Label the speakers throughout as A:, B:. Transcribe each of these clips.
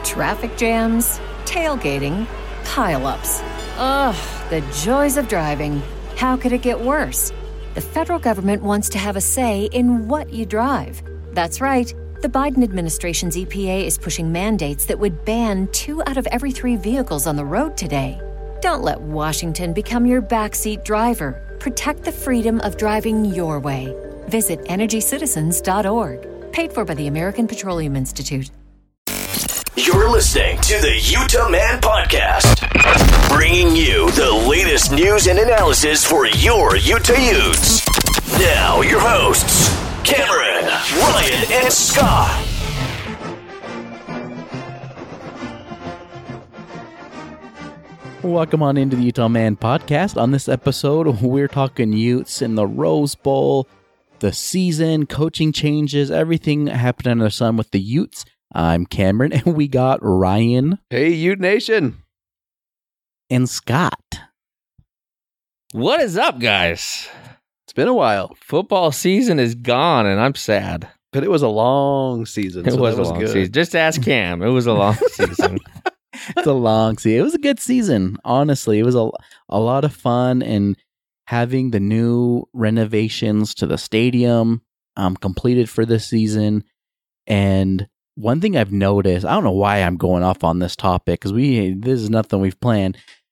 A: Traffic jams, tailgating, pile-ups. Ugh, the joys of driving. How could it get worse? The federal government wants to have a say in what you drive. That's right. The Biden administration's EPA is pushing mandates that would ban 2 out of every 3 vehicles on the road today. Don't let Washington become your backseat driver. Protect the freedom of driving your way. Visit EnergyCitizens.org. Paid for by the American Petroleum Institute.
B: You're listening to the Utah Man Podcast, bringing you the latest news and analysis for your Utah Utes. Now, your hosts, Cameron, Ryan, and Scott.
C: Welcome on into the Utah Man Podcast. On this episode, we're talking Utes in the Rose Bowl, the season, coaching changes, everything happened under the sun with the Utes. I'm Cameron, and we got Ryan.
D: Hey, Ute Nation.
C: And Scott.
E: What is up, guys?
D: It's been a while.
E: Football season is gone, and I'm sad.
D: But it was a long season.
E: It was a long season. Just ask Cam. It was a long season.
C: It's a long season. It was a good season, honestly. It was a lot of fun, and having the new renovations to the stadium completed for this season. And one thing I've noticed, I don't know why I'm going off on this topic, because this is nothing we've planned.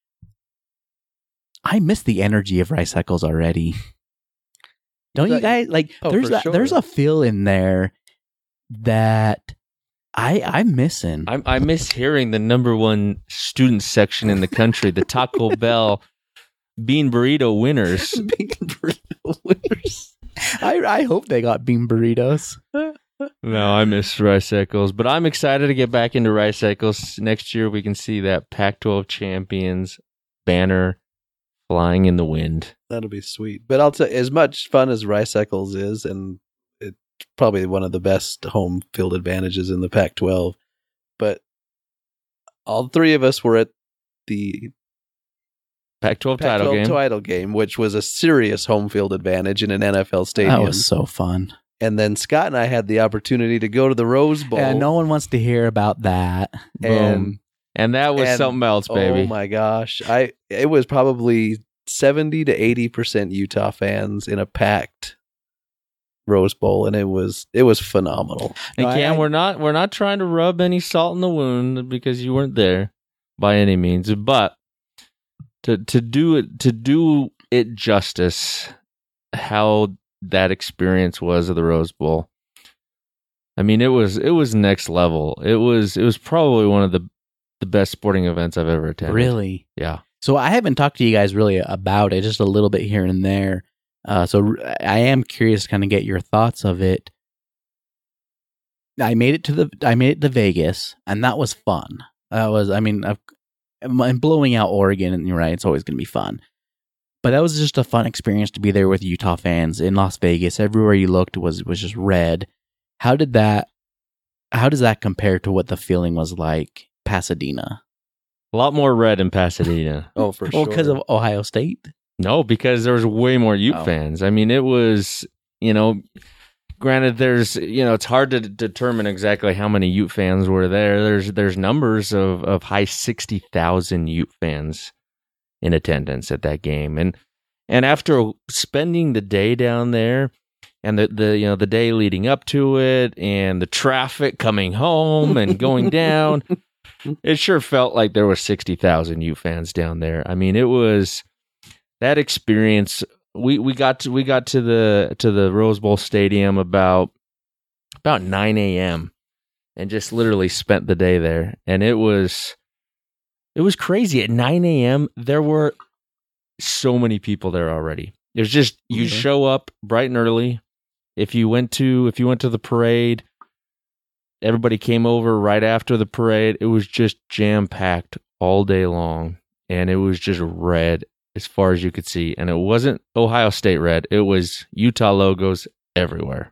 C: I miss the energy of Rice Eccles already. Don't you guys? Like, there's a feel in there that I'm missing.
E: I miss hearing the number one student section in the country, the Taco Bell bean burrito winners.
C: Bean burrito winners. I hope they got bean burritos.
E: No, I miss Rice Eccles, but I'm excited to get back into Rice Eccles. Next year, we can see that Pac-12 champions banner flying in the wind.
D: That'll be sweet. But I'll tell you, as much fun as Rice Eccles is, and it's probably one of the best home field advantages in the Pac-12, but all 3 of us were at the
E: Pac-12
D: title game, which was a serious home field advantage in an NFL stadium.
C: That was so fun.
D: And then Scott and I had the opportunity to go to the Rose Bowl.
C: Yeah, no one wants to hear about that.
E: And that was something else, baby.
D: Oh my gosh. It was probably 70 to 80% Utah fans in a packed Rose Bowl, and it was phenomenal.
E: And Cam, we're not trying to rub any salt in the wound because you weren't there by any means, but to do it justice, how that experience was of the Rose Bowl. I mean, it was next level. It was probably one of the best sporting events I've ever attended.
C: Really?
E: Yeah.
C: So I haven't talked to you guys really about it, just a little bit here and there. So I am curious to kind of get your thoughts of it. I made it to Vegas, and that was fun. I'm blowing out Oregon, and you're right, it's always going to be fun. But that was just a fun experience to be there with Utah fans in Las Vegas. Everywhere you looked was just red. How does that compare to what the feeling was like Pasadena?
E: A lot more red in Pasadena.
D: Oh, for sure.
C: Well, because of Ohio State?
E: No, because there was way more Ute fans. I mean, it was, granted, it's hard to determine exactly how many Ute fans were there. There's numbers of high 60,000 Ute fans in attendance at that game. And after spending the day down there and the day leading up to it and the traffic coming home and going down, it sure felt like there were 60,000 Ute fans down there. I mean, it was that experience. We got to the Rose Bowl Stadium about 9 a.m. and just literally spent the day there. And it was crazy. At 9 a.m., there were so many people there already. There's just, you show up bright and early. If you went to the parade, everybody came over right after the parade. It was just jam-packed all day long, and it was just red as far as you could see. And it wasn't Ohio State red. It was Utah logos everywhere.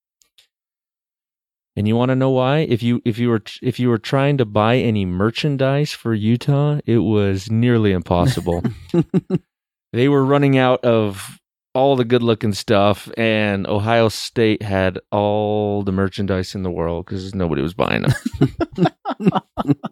E: And you want to know why? If you were trying to buy any merchandise for Utah, it was nearly impossible. They were running out of all the good-looking stuff, and Ohio State had all the merchandise in the world because nobody was buying them.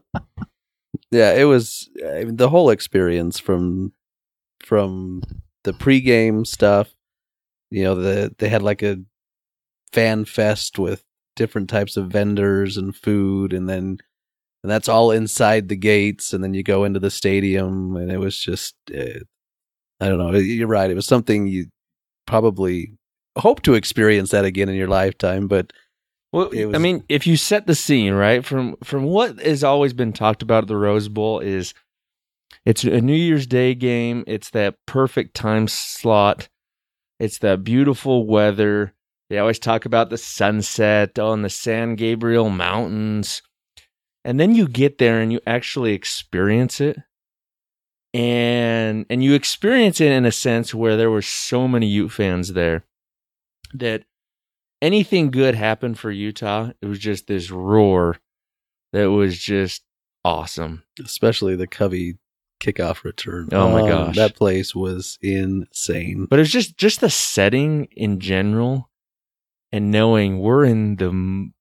D: Yeah, it was the whole experience from the pregame stuff. You know, they had like a fan fest with different types of vendors and food, and that's all inside the gates, and then you go into the stadium, and it was just I don't know. You're right. It was something you probably hope to experience that again in your lifetime, but
E: I mean, if you set the scene, right, from what has always been talked about at the Rose Bowl is it's a New Year's Day game. It's that perfect time slot. It's that beautiful weather. They always talk about the sunset on the San Gabriel Mountains. And then you get there and you actually experience it. And you experience it in a sense where there were so many Ute fans there that anything good happened for Utah. It was just this roar that was just awesome.
D: Especially the Covey kickoff return.
E: Oh my gosh.
D: That place was insane.
E: But it's just the setting in general and knowing we're in the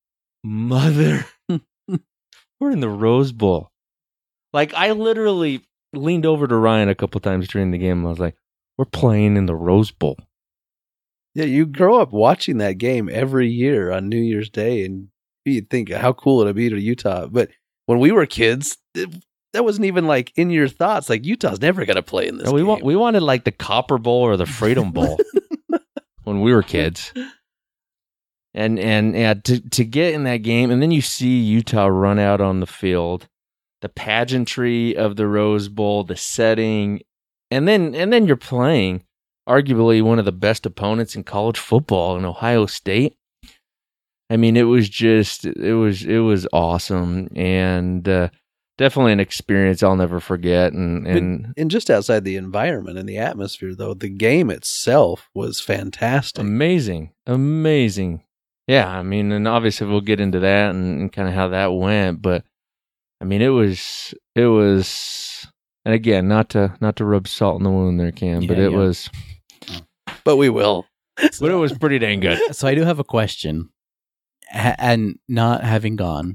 E: we're in the Rose Bowl. Like, I literally leaned over to Ryan a couple times during the game and I was like, we're playing in the Rose Bowl.
D: Yeah, you grow up watching that game every year on New Year's Day, and you'd think, how cool would it be to Utah? But when we were kids, that wasn't even like in your thoughts. Like, Utah's never going to play in this game.
E: We wanted like the Copper Bowl or the Freedom Bowl when we were kids. And yeah, to get in that game, and then you see Utah run out on the field, the pageantry of the Rose Bowl, the setting, and then you're playing arguably one of the best opponents in college football in Ohio State. I mean, it was awesome, and definitely an experience I'll never forget. And
D: just outside the environment and the atmosphere, though, the game itself was fantastic.
E: Amazing. Yeah, I mean, and obviously we'll get into that and kind of how that went, but I mean, it was, and again, not to rub salt in the wound there, Cam, but it was.
D: But we will.
E: But it was pretty dang good.
C: So I do have a question, and not having gone,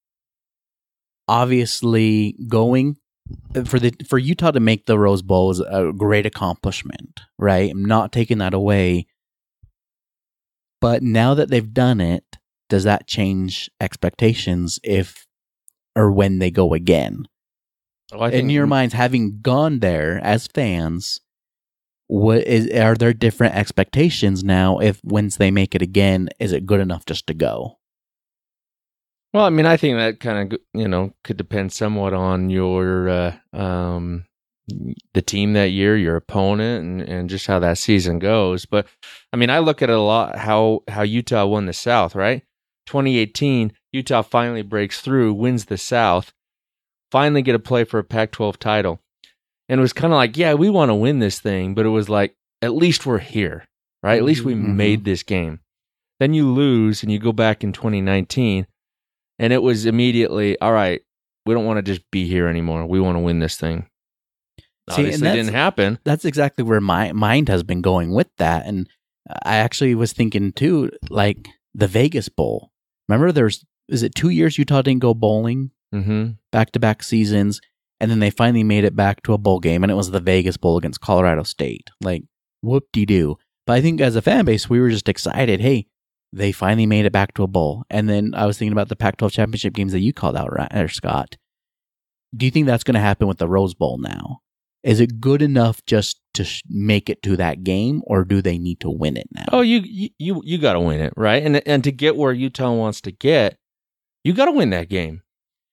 C: obviously going for Utah to make the Rose Bowl is a great accomplishment, right? I'm not taking that away. But now that they've done it, does that change expectations if or when they go again?
E: Well, in
C: your minds, having gone there as fans, are there different expectations now? If once they make it again, is it good enough just to go?
E: Well, I mean, I think that kind of could depend somewhat on your the team that year, your opponent, and just how that season goes. But I mean, I look at it a lot how Utah won the South, right? 2018, Utah finally breaks through, wins the South, finally get a play for a Pac-12 title. And it was kind of like, yeah, we want to win this thing, but it was like, at least we're here, right? At least we made this game. Then you lose and you go back in 2019, and it was immediately, all right, we don't want to just be here anymore. We want to win this thing. Obviously, it didn't happen.
C: That's exactly where my mind has been going with that. And I actually was thinking too, like the Vegas Bowl. Remember, is it 2 years Utah didn't go bowling? Back-to-back seasons. And then they finally made it back to a bowl game, and it was the Vegas Bowl against Colorado State. Like, whoop-de-doo. But I think as a fan base, we were just excited. Hey, they finally made it back to a bowl. And then I was thinking about the Pac-12 championship games that you called out, right, Scott. Do you think that's going to happen with the Rose Bowl now? Is it good enough just to make it to that game, or do they need to win it now?
E: Oh, you got to win it, right? And to get where Utah wants to get, you got to win that game.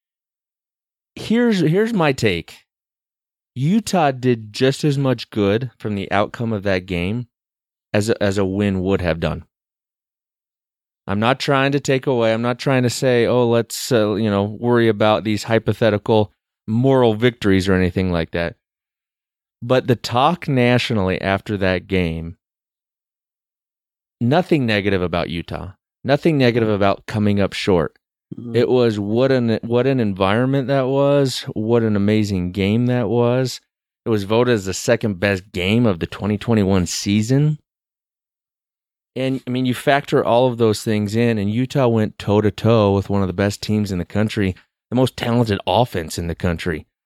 E: Here's my take. Utah did just as much good from the outcome of that game as a win would have done. I'm not trying to take away. I'm not trying to say, oh, let's worry about these hypothetical moral victories or anything like that. But the talk nationally after that game, nothing negative about Utah, nothing negative about coming up short. It was what an environment that was, what an amazing game that was. It was voted as the second best game of the 2021 season. And I mean, you factor all of those things in, and Utah went toe-to-toe with one of the best teams in the country, the most talented offense in the country.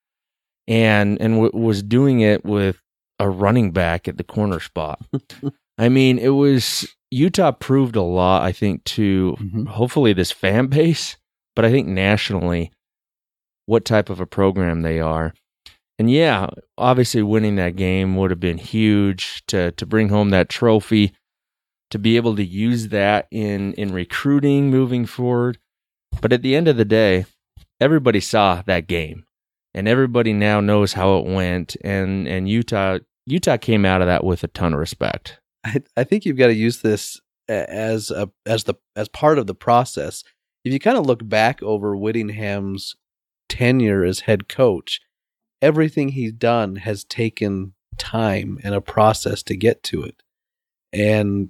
E: and was doing it with a running back at the corner spot. I mean, it was Utah proved a lot, I think, to hopefully this fan base, but I think nationally what type of a program they are. And yeah, obviously winning that game would have been huge to bring home that trophy, to be able to use that in recruiting moving forward. But at the end of the day, everybody saw that game, and everybody now knows how it went. And Utah came out of that with a ton of respect.
D: I think you've got to use this as part of the process. If you kind of look back over Whittingham's tenure as head coach, everything he's done has taken time and a process to get to it. And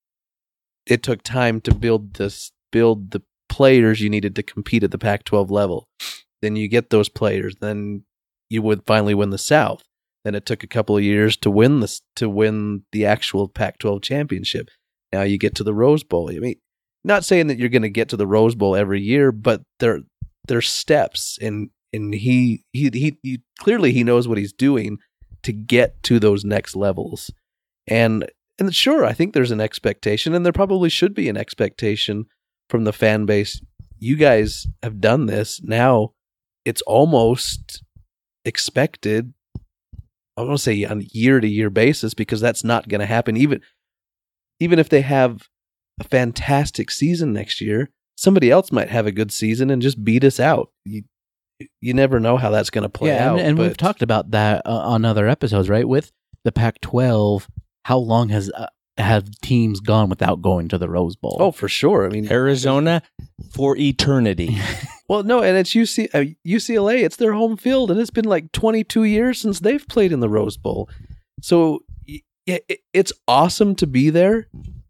D: it took time to build the players you needed to compete at the Pac-12 level. Then you get those players, then you would finally win the South. Then it took a couple of years to win the actual Pac-12 championship. Now you get to the Rose Bowl. I mean, not saying that you're going to get to the Rose Bowl every year, but there's steps, and he clearly he knows what he's doing to get to those next levels. And sure, I think there's an expectation, and there probably should be an expectation from the fan base. You guys have done this. Now it's almost expected. I don't want to say on a year-to-year basis, because that's not going to happen. Even if they have a fantastic season next year, somebody else might have a good season and just beat us out. You never know how that's going to play out.
C: And we've talked about that on other episodes, right? With the Pac-12, how long have teams gone without going to the Rose Bowl?
D: Oh, for sure. I mean,
E: Arizona for eternity.
D: Well, no, and it's UCLA. It's their home field, and it's been like 22 years since they've played in the Rose Bowl. So it's awesome to be there,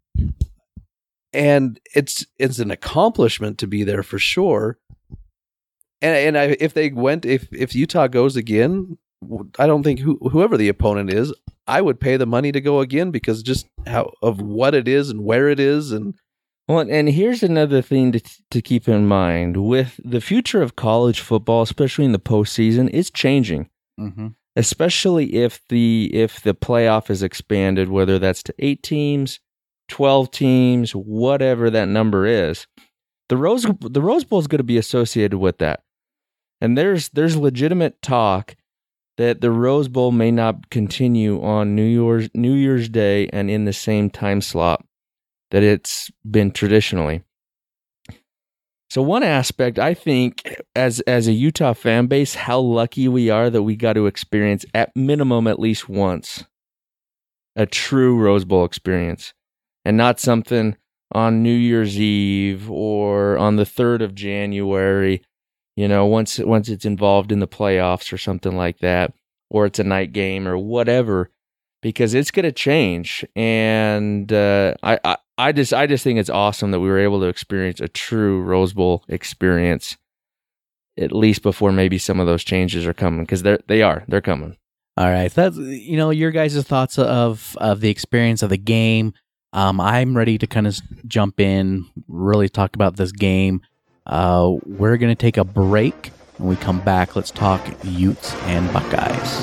D: and it's an accomplishment to be there for sure. And if Utah goes again, I don't think whoever the opponent is, I would pay the money to go again, because just of what it is and where it is. And
E: well, and here's another thing to keep in mind with the future of college football, especially in the postseason, is changing.
C: Mm-hmm.
E: Especially if the playoff is expanded, whether that's to 8 teams, 12 teams, whatever that number is. The Rose Bowl is going to be associated with that. And there's legitimate talk that the Rose Bowl may not continue on New Year's Day and in the same time slot that it's been traditionally. So one aspect, I think, as a Utah fan base, how lucky we are that we got to experience at minimum at least once a true Rose Bowl experience, and not something on New Year's Eve or on the 3rd of January. You know, once it's involved in the playoffs or something like that, or it's a night game or whatever, because it's going to change. And I just think it's awesome that we were able to experience a true Rose Bowl experience, at least before maybe some of those changes are coming, because they're coming.
C: All right, so that's your guys' thoughts of the experience of the game. I'm ready to kind of jump in, really talk about this game. We're going to take a break. When we come back, let's talk Utes and Buckeyes.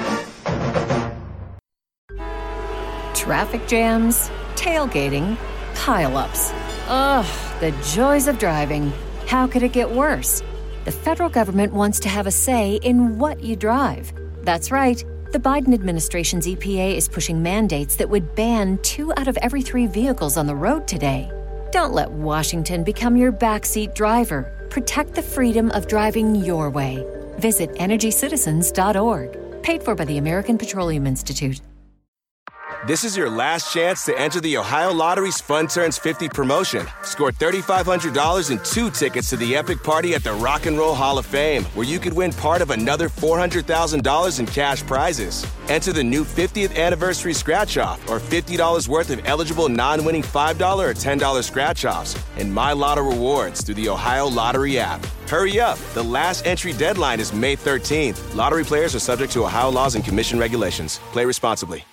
A: Traffic jams, tailgating, pileups. Ugh, the joys of driving. How could it get worse? The federal government wants to have a say in what you drive. That's right. The Biden administration's EPA is pushing mandates that would ban 2 out of every 3 vehicles on the road today. Don't let Washington become your backseat driver. Protect the freedom of driving your way. Visit EnergyCitizens.org. Paid for by the American Petroleum Institute.
F: This is your last chance to enter the Ohio Lottery's Fun Turns 50 promotion. Score $3,500 and 2 tickets to the epic party at the Rock and Roll Hall of Fame, where you could win part of another $400,000 in cash prizes. Enter the new 50th anniversary scratch-off, or $50 worth of eligible non-winning $5 or $10 scratch-offs, and My Lotto rewards through the Ohio Lottery app. Hurry up. The last entry deadline is May 13th. Lottery players are subject to Ohio laws and commission regulations. Play responsibly.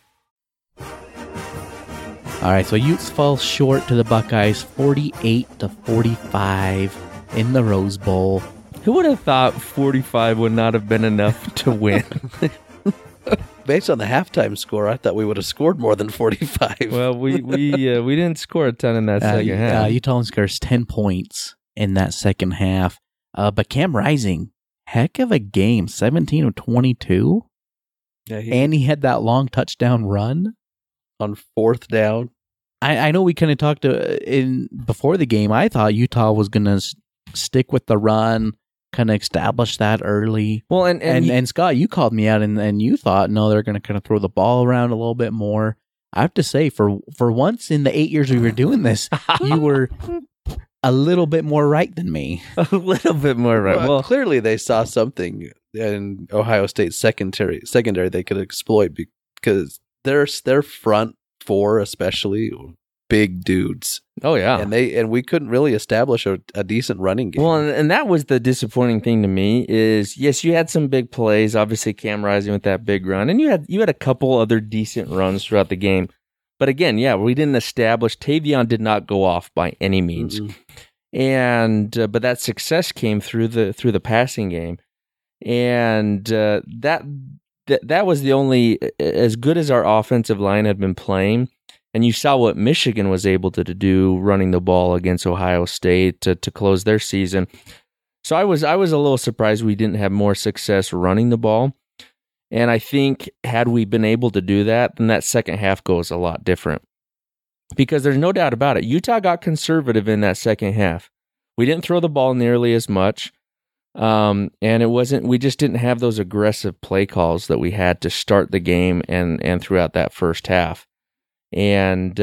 C: All right, so Utes fall short to the Buckeyes 48-45 in the Rose Bowl.
E: Who would have thought 45 would not have been enough to win?
D: Based on the halftime score, I thought we would have scored more than 45.
E: Well, we didn't score a ton in that second half.
C: Utah only scores 10 points in that second half. But Cam Rising, heck of a game, 17 of 22.
D: Yeah,
C: And he had that long touchdown run.
D: On fourth down.
C: I know we kind of talked before the game. I thought Utah was going to stick with the run, kind of establish that early.
E: Well, and
C: Scott, you called me out, and you thought, no, they're going to kind of throw the ball around a little bit more. I have to say, for once in the 8 years we were doing this, you were a little bit more right than me.
E: A little bit more right.
D: Well, clearly they saw something in Ohio State's secondary they could exploit, because their front four, especially, big dudes.
E: Oh yeah,
D: and we couldn't really establish a decent running game.
E: Well, and that was the disappointing thing to me is, yes, you had some big plays. Obviously, Cam Rising with that big run, and you had a couple other decent runs throughout the game. But again, yeah, we didn't establish. Tavion did not go off by any means, and but that success came through the passing game, and that was the only, as good as our offensive line had been playing. And you saw what Michigan was able to do running the ball against Ohio State to close their season. So I was a little surprised we didn't have more success running the ball. And I think had we been able to do that, then that second half goes a lot different. Because there's no doubt about it, Utah got conservative in that second half. We didn't throw the ball nearly as much. And we just didn't have those aggressive play calls that we had to start the game and throughout that first half. And,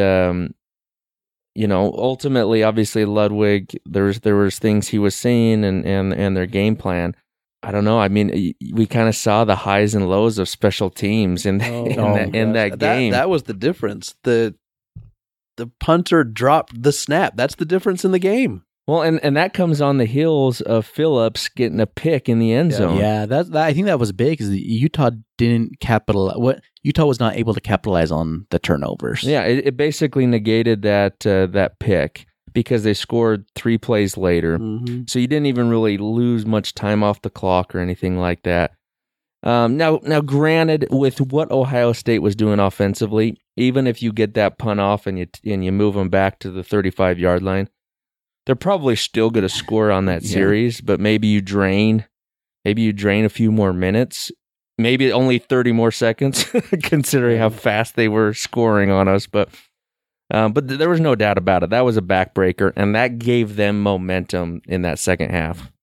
E: ultimately, obviously, Ludwig, there was things he was seeing and their game plan. I don't know. I mean, we kind of saw the highs and lows of special teams in that game.
D: That was the difference. The punter dropped the snap. That's the difference in the game.
E: Well, and that comes on the heels of Phillips getting a pick in the end zone.
C: Yeah, I think that was big because Utah didn't capitalize. Utah was not able to capitalize on the turnovers.
E: Yeah, it basically negated that pick because they scored 3 plays later. Mm-hmm. So you didn't even really lose much time off the clock or anything like that. Now, granted, with what Ohio State was doing offensively, even if you get that punt off and you move them back to the 35-yard line, they're probably still going to score on that series, but maybe you drain a few more minutes, maybe only 30 more seconds, considering how fast they were scoring on us. But there was no doubt about it. That was a backbreaker, and that gave them momentum in that second half.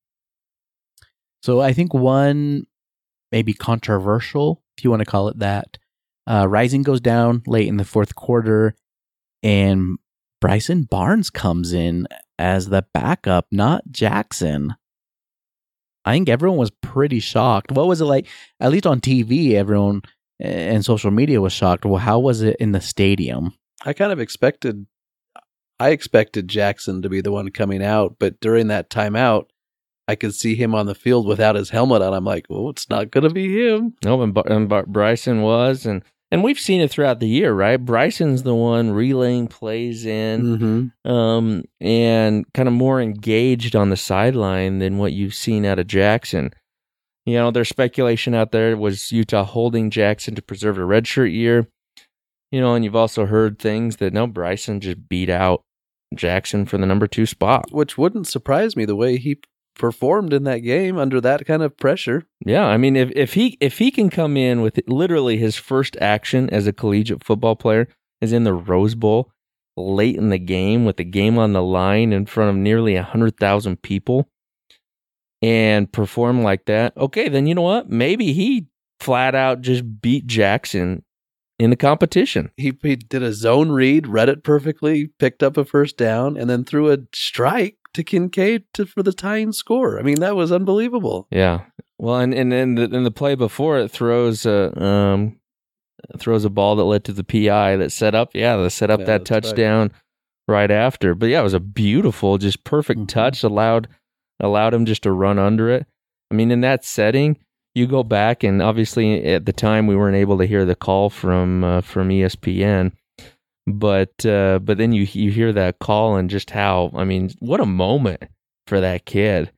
C: So I think one maybe controversial, if you want to call it that, Rising goes down late in the fourth quarter, and Bryson Barnes comes in as the backup, not Jackson. I think everyone was pretty shocked. What was it like? At least on TV, everyone and social media was shocked. Well, how was it in the stadium?
D: I expected Jackson to be the one coming out, but during that timeout, I could see him on the field without his helmet on. I'm like, oh, it's not going to be him.
E: No, and Bryson was, and we've seen it throughout the year, right? Bryson's the one relaying plays in, and kind of more engaged on the sideline than what you've seen out of Jackson. There's speculation out there was Utah holding Jackson to preserve a redshirt year. And you've also heard things that Bryson just beat out Jackson for the number 2 spot,
D: which wouldn't surprise me the way he performed in that game under that kind of pressure.
E: Yeah, I mean, if he can come in with literally his first action as a collegiate football player is in the Rose Bowl late in the game with the game on the line in front of nearly 100,000 people and perform like that, okay, then you know what? Maybe he flat out just beat Jackson in the competition.
D: He did a zone read, read it perfectly, picked up a first down, and then threw a strike to Kincaid for the tying score. I mean, that was unbelievable.
E: Yeah. Well, and in the play before it throws a ball that led to the PI that set up that touchdown right after. But yeah, it was a beautiful, just perfect touch. Allowed him just to run under it. I mean, in that setting, you go back and obviously at the time we weren't able to hear the call from ESPN. But then you hear that call and just how, I mean, what a moment for that kid.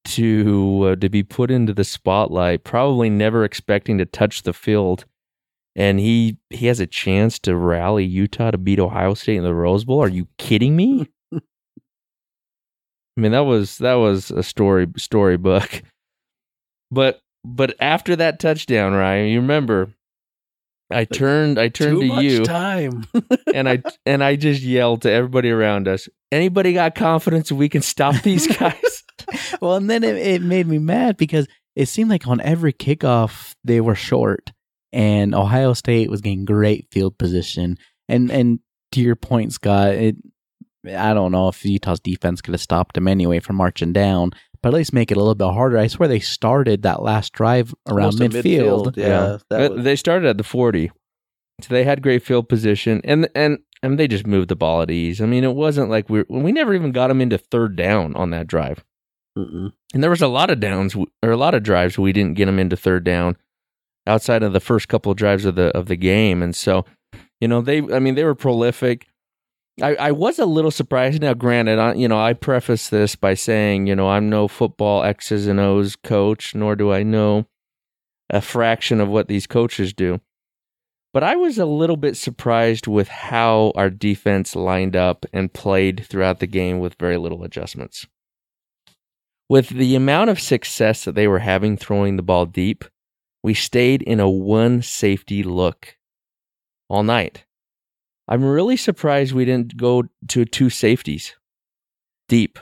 E: to be put into the spotlight, probably never expecting to touch the field, and he has a chance to rally Utah to beat Ohio State in the Rose Bowl. Are you kidding me? I mean, that was a storybook. But after that touchdown, Ryan, you remember, I turned to you,
D: time.
E: and I just yelled to everybody around us, anybody got confidence we can stop these guys?
C: Well, and then it made me mad because it seemed like on every kickoff they were short, and Ohio State was getting great field position. And to your point, Scott, I don't know if Utah's defense could have stopped them anyway from marching down, but at least make it a little bit harder. I swear they started that last drive around midfield.
D: Yeah,
E: they started at the 40, so they had great field position, and they just moved the ball at ease. I mean, it wasn't like we never even got them into third down on that drive.
D: Mm-mm.
E: And there was a lot of drives we didn't get them into third down outside of the first couple of drives of the game, and so they were prolific. I was a little surprised. Now, granted, I preface this by saying, I'm no football X's and O's coach, nor do I know a fraction of what these coaches do. But I was a little bit surprised with how our defense lined up and played throughout the game with very little adjustments. With the amount of success that they were having throwing the ball deep, we stayed in a one safety look all night. I'm really surprised we didn't go to two safeties deep.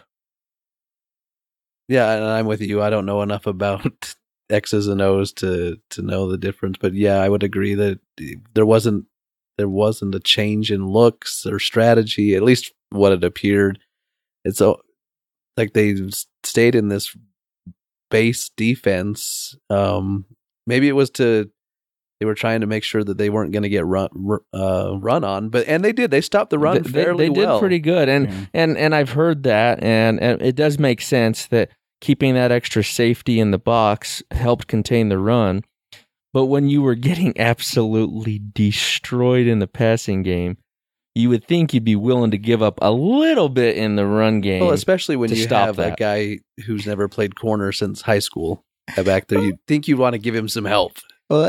D: Yeah, and I'm with you. I don't know enough about X's and O's to know the difference, but yeah, I would agree that there wasn't a change in looks or strategy, at least what it appeared. It's like they stayed in this base defense. Maybe it was they were trying to make sure that they weren't going to get run on, and they did. They stopped the run fairly well.
E: They did pretty good, and I've heard that, and it does make sense that keeping that extra safety in the box helped contain the run. But when you were getting absolutely destroyed in the passing game, you would think you'd be willing to give up a little bit in the run game.
D: Well, especially when you have a guy who's never played corner since high school back there. You'd think you'd want to give him some help.
C: Well,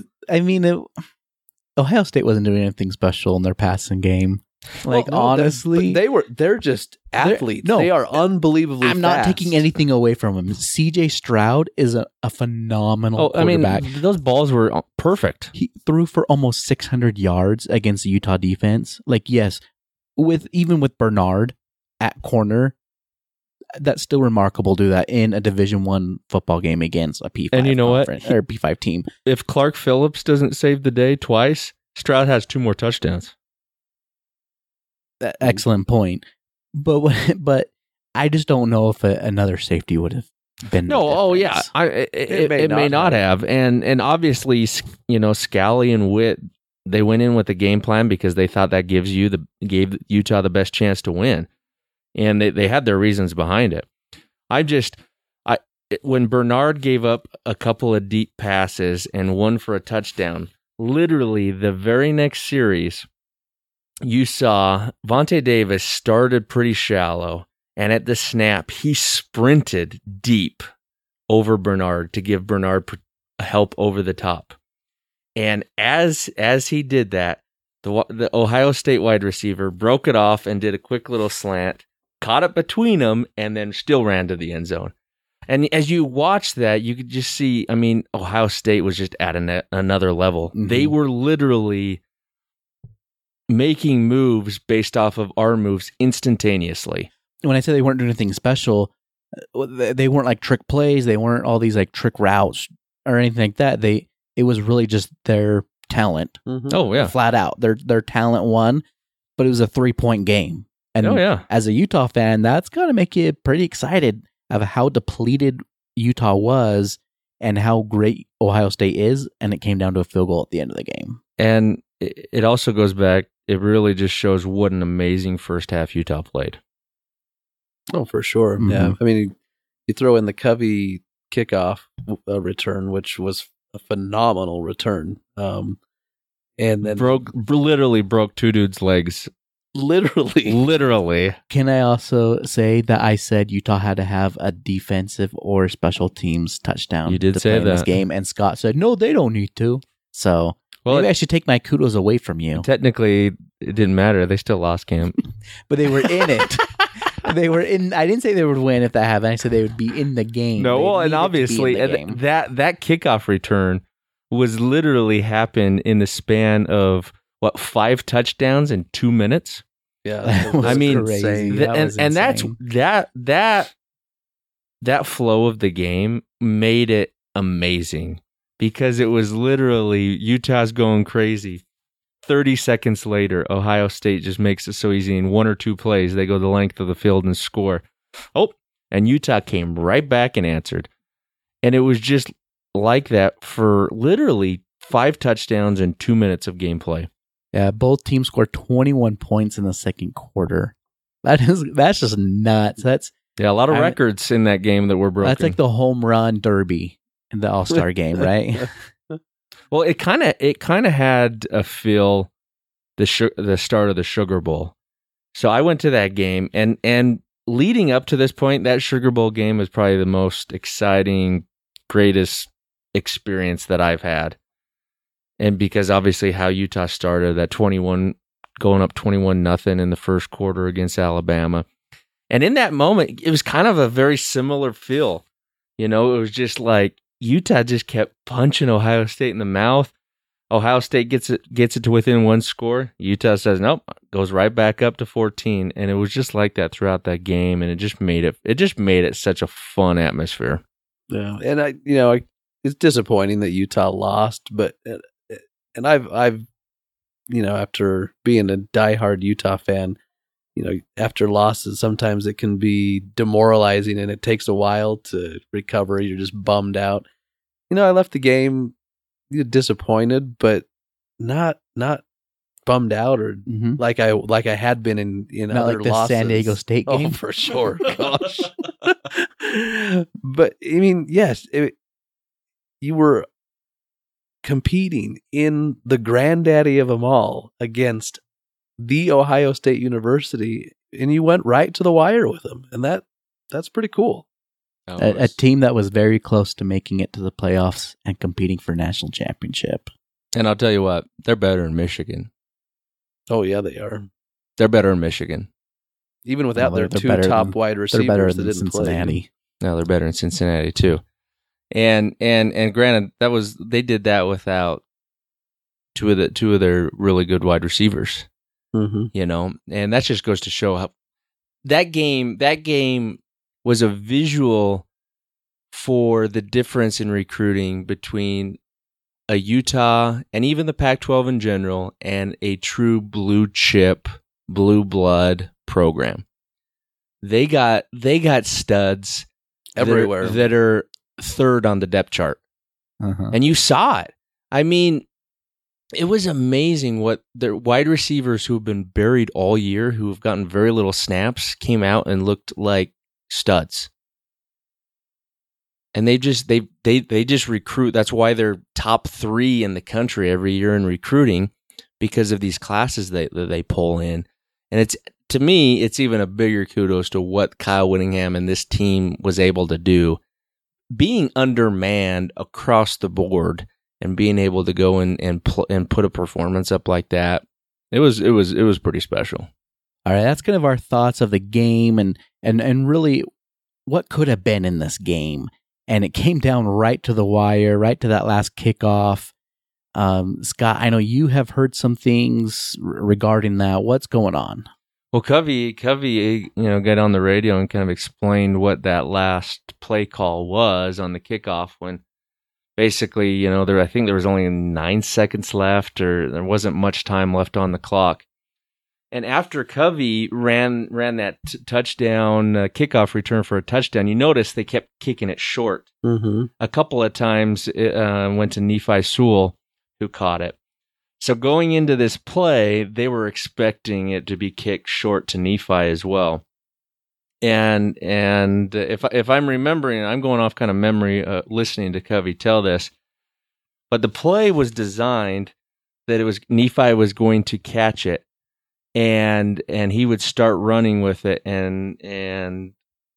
C: Ohio State wasn't doing anything special in their passing game. Honestly,
D: they're just athletes. They are unbelievably fast.
C: I'm not taking anything away from him. CJ Stroud is a phenomenal quarterback.
E: Those balls were perfect.
C: He threw for almost 600 yards against the Utah defense. Yes, even with Bernard at corner, that's still remarkable to do that in a Division I football game against a P5
E: and you know what?
C: Or P5 team.
E: If Clark Phillips doesn't save the day twice, Stroud has 2 more touchdowns.
C: Excellent point. But I just don't know if another safety would have been.
E: No, oh yeah, it may not have. And obviously, Scally and Witt, they went in with a game plan because they thought that gave Utah the best chance to win, and they had their reasons behind it. When Bernard gave up a couple of deep passes and one for a touchdown, literally the very next series, you saw Vontae Davis started pretty shallow, and at the snap, he sprinted deep over Bernard to give Bernard help over the top. And as he did that, the Ohio State wide receiver broke it off and did a quick little slant, caught it between them, and then still ran to the end zone. And as you watch that, you could just see, Ohio State was just at another level. Mm-hmm. They were literally making moves based off of our moves instantaneously.
C: When I say they weren't doing anything special, they weren't like trick plays. They weren't all these like trick routes or anything like that. It was really just their talent.
E: Mm-hmm. Oh yeah,
C: flat out. Their talent won, but it was a 3-point game. And as a Utah fan, that's going to make you pretty excited of how depleted Utah was and how great Ohio State is. And it came down to a field goal at the end of the game.
E: And it also goes back, it really just shows what an amazing first half Utah played.
D: Oh, for sure. Mm-hmm. Yeah. You throw in the Covey kickoff return, which was a phenomenal return. And then
E: literally broke 2 dudes' legs Literally.
C: Can I also say that I said Utah had to have a defensive or special teams touchdown?
E: You did
C: to
E: say
C: play in this
E: that.
C: game, and Scott said, "No, they don't need to." So maybe I should take my kudos away from you.
E: Technically, it didn't matter. They still lost, Camp.
C: But they were in it. They were in. I didn't say they would win if that happened. I said they would be in the game.
E: No,
C: They
E: well, and
C: needed to be
E: obviously
C: in the game.
E: that kickoff return was literally happened in the span of 5 touchdowns in 2 minutes.
D: Yeah,
C: That was
E: I mean,
C: crazy. That was
E: and that's
C: insane.
E: that flow of the game made it amazing because it was literally Utah's going crazy. 30 seconds later, Ohio State just makes it so easy. In 1 or 2 plays, they go the length of the field and score. Oh, and Utah came right back and answered. And it was just like that for literally 5 touchdowns and 2 minutes of gameplay.
C: Yeah, both teams scored 21 points in the second quarter. That's just nuts. That's
E: Yeah, a lot of records in that game that were broken.
C: That's like the home run derby in the All-Star game, right?
E: Well, it kind of had a feel the start of the Sugar Bowl. So I went to that game, and leading up to this point, that Sugar Bowl game is probably the most exciting, greatest experience that I've had. And because obviously how Utah started, that 21 going up 21-0 in the first quarter against Alabama. And in that moment, it was kind of a very similar feel. You know, it was just like Utah just kept punching Ohio State in the mouth. Ohio State gets it to within 1 score. Utah says, nope, goes right back up to 14. And it was just like that throughout that game. And it just made it such a fun atmosphere.
D: Yeah. And it's disappointing that Utah lost, but and I've after being a diehard Utah fan, after losses, sometimes it can be demoralizing and it takes a while to recover. You're just bummed out. I left the game disappointed, but not bummed out or like I had been in
C: Not
D: other
C: like the
D: losses.
C: San Diego State game.
D: Oh, for sure. Gosh. But I mean, yes, you were competing in the granddaddy of them all against the Ohio State University, and you went right to the wire with them, and that's pretty cool.
C: A team that was very close to making it to the playoffs and competing for national championship.
E: And I'll tell you what, they're better in Michigan.
D: Oh yeah, they are.
E: They're better in Michigan.
D: Even without their
C: they're
D: 2
C: better
D: top
C: than-
D: wide
C: They're
D: receivers
C: better
D: that
C: than
D: didn't
C: Cincinnati.
D: play.
E: No, they're better in Cincinnati too. And granted, they did that without two of their really good wide receivers.
D: Mm-hmm.
E: And that just goes to show how that game was a visual for the difference in recruiting between a Utah and even the Pac-12 in general and a true blue chip, blue blood program. They got studs
D: Everywhere.
E: that are third on the depth chart. And you saw it. I mean, it was amazing what their wide receivers who have been buried all year, who have gotten very little snaps, came out and looked like studs. And they just recruit. That's why they're top 3 in the country every year in recruiting, because of these classes that they pull in. And to me, it's even a bigger kudos to what Kyle Whittingham and this team was able to do, being undermanned across the board and being able to go in and put a performance up like that. It was pretty special.
C: All right, that's kind of our thoughts of the game and really what could have been in this game. And it came down right to the wire, right to that last kickoff. Scott, I know you have heard some things regarding that. What's going on?
E: Well, Covey, got on the radio and kind of explained what that last play call was on the kickoff when basically, I think there was only 9 seconds left, or there wasn't much time left on the clock. And after Covey ran that touchdown kickoff return for a touchdown, you notice they kept kicking it short.
D: Mm-hmm.
E: A couple of times it went to Nephi Sewell, who caught it. So going into this play, they were expecting it to be kicked short to Nephi as well. And if I'm remembering, I'm going off kind of memory, listening to Covey tell this, but the play was designed that it was Nephi was going to catch it, and he would start running with it, and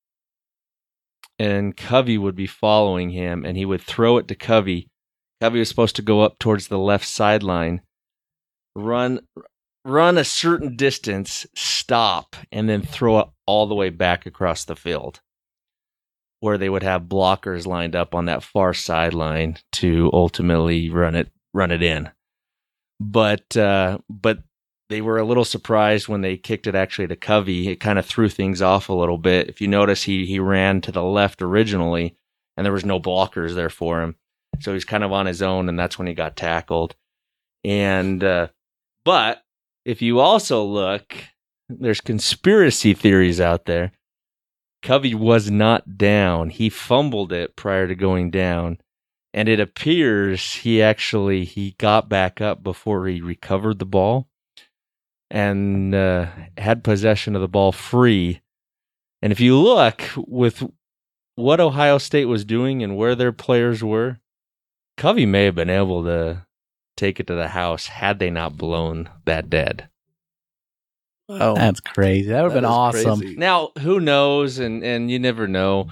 E: Covey would be following him, and he would throw it to Covey. Covey was supposed to go up towards the left sideline, run a certain distance, stop, and then throw it all the way back across the field, where they would have blockers lined up on that far sideline to ultimately run it in. But they were a little surprised when they kicked it actually to Covey. It kind of threw things off a little bit. If you notice, he ran to the left originally, and there was no blockers there for him. So he's kind of on his own, and that's when he got tackled. And but if you also look, there's conspiracy theories out there. Covey was not down. He fumbled it prior to going down. And it appears he got back up before he recovered the ball and had possession of the ball free. And if you look with what Ohio State was doing and where their players were, Covey may have been able to take it to the house had they not blown that dead.
D: Wow.
C: That's crazy. That would have been awesome.
D: Crazy.
E: Now, who knows? And you never know.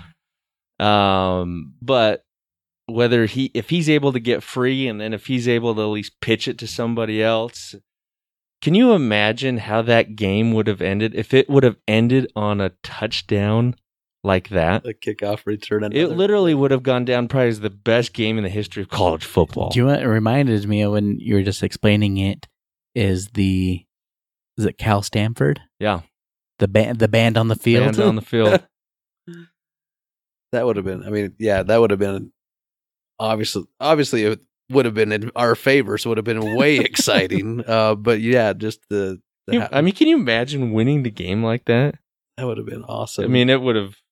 E: But whether if he's able to get free, and then if he's able to at least pitch it to somebody else, can you imagine how that game would have ended if it would have ended on a touchdown like that?
D: A kickoff return.
E: It literally would have gone down probably as the best game in the history of college football.
C: Do you know what it reminded me of when you were just explaining it? Is it Cal Stanford?
E: Yeah,
C: the band on the field.
E: Band on the field.
D: That would have been. I mean, yeah, that would have been. Obviously, it would have been in our favor, so it would have been way exciting. But yeah, just can
E: you imagine winning the game like that?
D: That would have been awesome.
E: I mean, it would have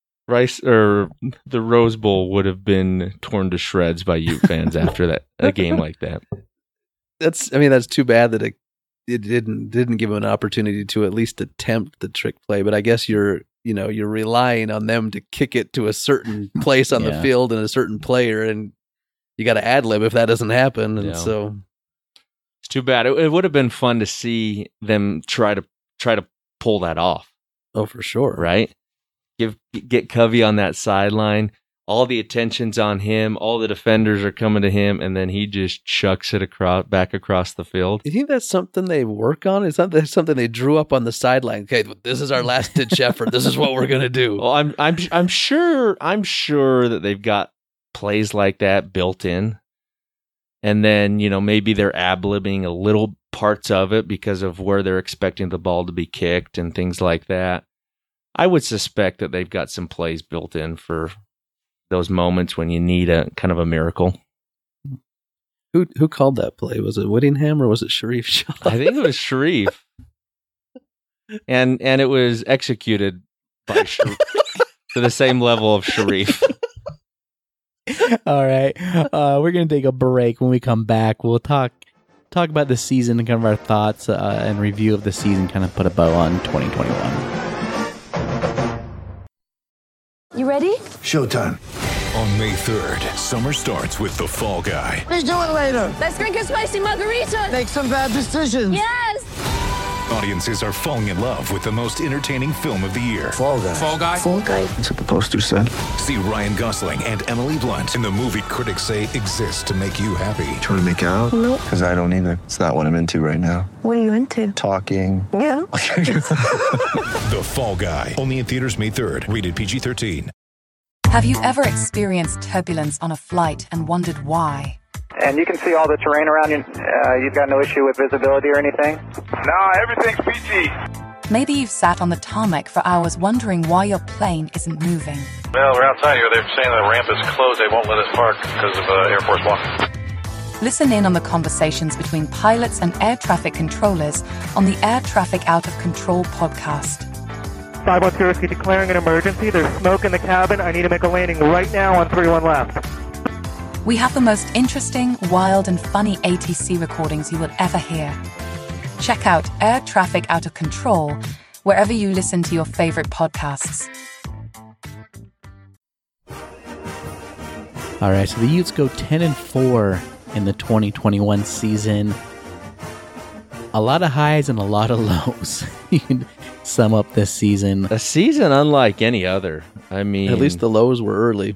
E: the Rose Bowl would have been torn to shreds by Ute fans after a game like that.
D: That's too bad that it didn't give them an opportunity to at least attempt the trick play. But I guess you're relying on them to kick it to a certain place on the field and a certain player, and you got to ad-lib if that doesn't happen. And so
E: it's too bad. It would have been fun to see them try to pull that off.
D: Oh, for sure.
E: Right? Get Covey on that sideline. All the attention's on him. All the defenders are coming to him, and then he just chucks it back across the field.
D: You think that's something they work on? Is that something they drew up on the sideline? Okay, this is our last ditch effort. This is what we're gonna do.
E: Well, I'm sure that they've got plays like that built in, and then maybe they're ad-libbing a little parts of it because of where they're expecting the ball to be kicked and things like that. I would suspect that they've got some plays built in for those moments when you need a kind of a miracle.
D: Who called that play? Was it Whittingham or was it Sharif Shaw?
E: I think it was Sharif. And it was executed by Sharif to the same level of Sharif.
C: All right. We're going to take a break. When we come back, we'll talk about the season and kind of our thoughts and review of the season, kind of put a bow on 2021.
G: You ready?
H: Showtime. On May 3rd, summer starts with The Fall Guy.
G: Let's do it later. Let's drink a spicy margarita. Make some bad decisions. Yes.
H: Audiences are falling in love with the most entertaining film of the year.
G: Fall Guy.
H: Fall Guy?
G: Fall Guy.
H: That's what the poster said. See Ryan Gosling and Emily Blunt in the movie critics say exists to make you happy.
I: Trying to make it out?
G: Nope.
I: Because I don't either. It's not what I'm into right now.
G: What are you into?
I: Talking.
G: Yeah.
H: The Fall Guy. Only in theaters May 3rd. Rated PG-13.
J: Have you ever experienced turbulence on a flight and wondered why?
K: And you can see all the terrain around you. You've got no issue with visibility or anything?
L: No, everything's PG.
J: Maybe you've sat on the tarmac for hours wondering why your plane isn't moving.
L: Well, we're outside here. They're saying the ramp is closed. They won't let us park because of Air Force One.
J: Listen in on the conversations between pilots and air traffic controllers on the Air Traffic Out of Control podcast.
K: 510 declaring an emergency. There's smoke in the cabin. I need to make a landing right now on 31 left.
J: We have the most interesting, wild, and funny ATC recordings you will ever hear. Check out Air Traffic Out of Control wherever you listen to your favorite podcasts.
C: All right, so the Utes go 10-4 in the 2021 season. a lot of highs and a lot of lows. You can sum up this season.
E: A season unlike any other. I mean,
D: at least the lows were early.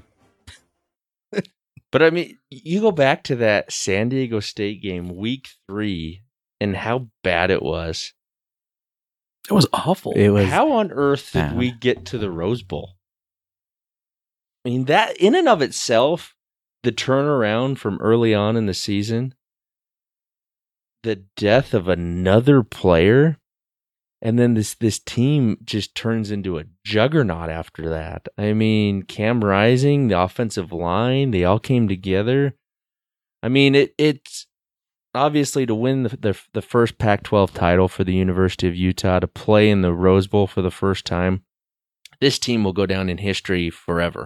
E: But I mean, you go back to that San Diego State game, week 3, and how bad it was.
D: It was awful.
C: It was.
E: How on earth did we get to the Rose Bowl? I mean, that in and of itself, the turnaround from early on in the season, the death of another player, and then this team just turns into a juggernaut after that. I mean, Cam Rising, the offensive line, they all came together. I mean, it's obviously to win the first Pac-12 title for the University of Utah, to play in the Rose Bowl for the first time. This team will go down in history forever.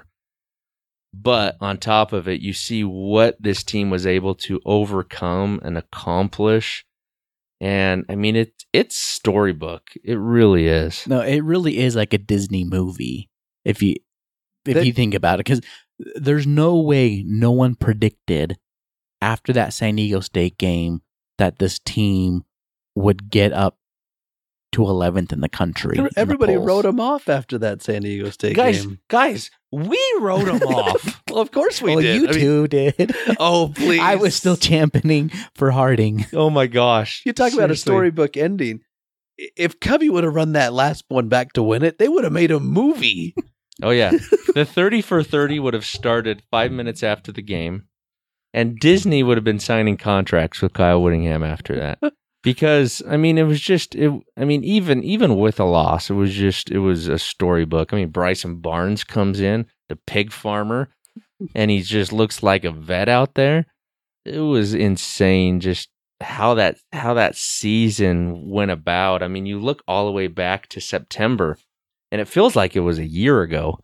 E: But on top of it, you see what this team was able to overcome and accomplish. And I mean, it's storybook. It really is.
C: No, it really is like a Disney movie. If you think about it, because there's no way no one predicted after that San Diego State game that this team would get up to 11th in the country.
D: Everybody wrote them off after that San Diego State game.
E: Guys, we wrote them off.
D: Well, of course we
C: well,
D: did.
C: You two did.
D: Oh, please.
C: I was still championing for Harding.
E: Oh, my gosh.
D: You talk about a storybook ending. If Covey would have run that last one back to win it, they would have made a movie.
E: Oh, yeah. The 30 for 30 would have started 5 minutes after the game, and Disney would have been signing contracts with Kyle Whittingham after that. Because, I mean, it was just, even with a loss, it was a storybook. I mean, Bryson Barnes comes in, the pig farmer, and he just looks like a vet out there. It was insane just how that season went about. I mean, you look all the way back to September, and it feels like it was a year ago.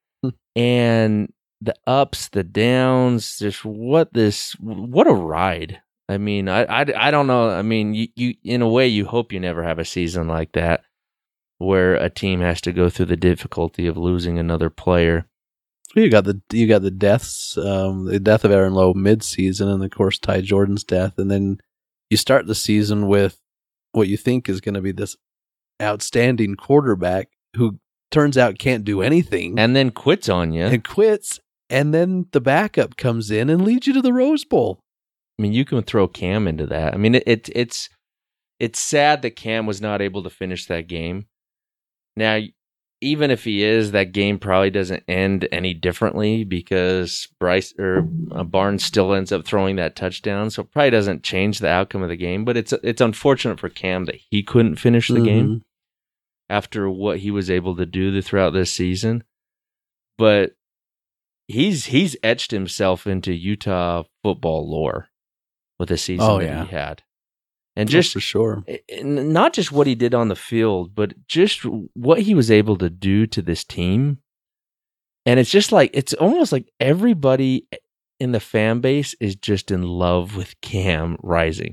E: And the ups, the downs, just what a ride. I mean, I don't know. I mean, you in a way, you hope you never have a season like that where a team has to go through the difficulty of losing another player.
D: You got the deaths, the death of Aaron Lowe mid-season, and of course Ty Jordan's death, and then you start the season with what you think is going to be this outstanding quarterback who turns out can't do anything,
E: and then quits on you,
D: and then the backup comes in and leads you to the Rose Bowl.
E: I mean, you can throw Cam into that. I mean, it's sad that Cam was not able to finish that game. Now, even if he is, that game probably doesn't end any differently because Barnes still ends up throwing that touchdown, so it probably doesn't change the outcome of the game. But it's unfortunate for Cam that he couldn't finish the game after what he was able to do throughout this season. But he's etched himself into Utah football lore with the season that he had. And just
D: for sure,
E: not just what he did on the field, but just what he was able to do to this team. And it's just like, it's almost like everybody in the fan base is just in love with Cam Rising.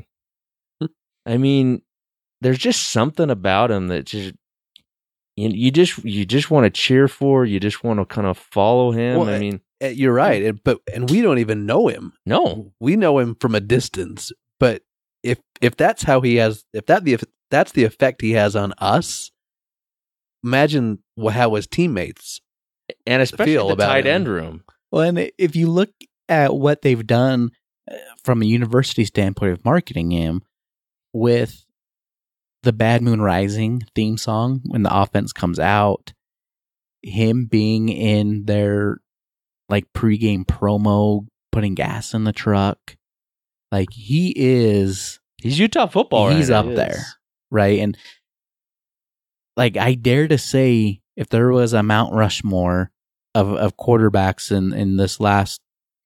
E: I mean, there's just something about him that just, you just want to cheer for, you just want to kind of follow him.
D: Well,
E: I mean,
D: you're right. And we don't even know him.
E: No,
D: we know him from a distance, but if that's how he has, that's the effect he has on us, imagine how his teammates
E: and especially the tight end room.
C: Well, and if you look at what they've done from a university standpoint of marketing him with the Bad Moon Rising theme song when the offense comes out, him being in their like pregame promo, putting gas in the truck. Like he's
E: Utah football.
C: He's up there, right? And like I dare to say, if there was a Mount Rushmore of quarterbacks in this last,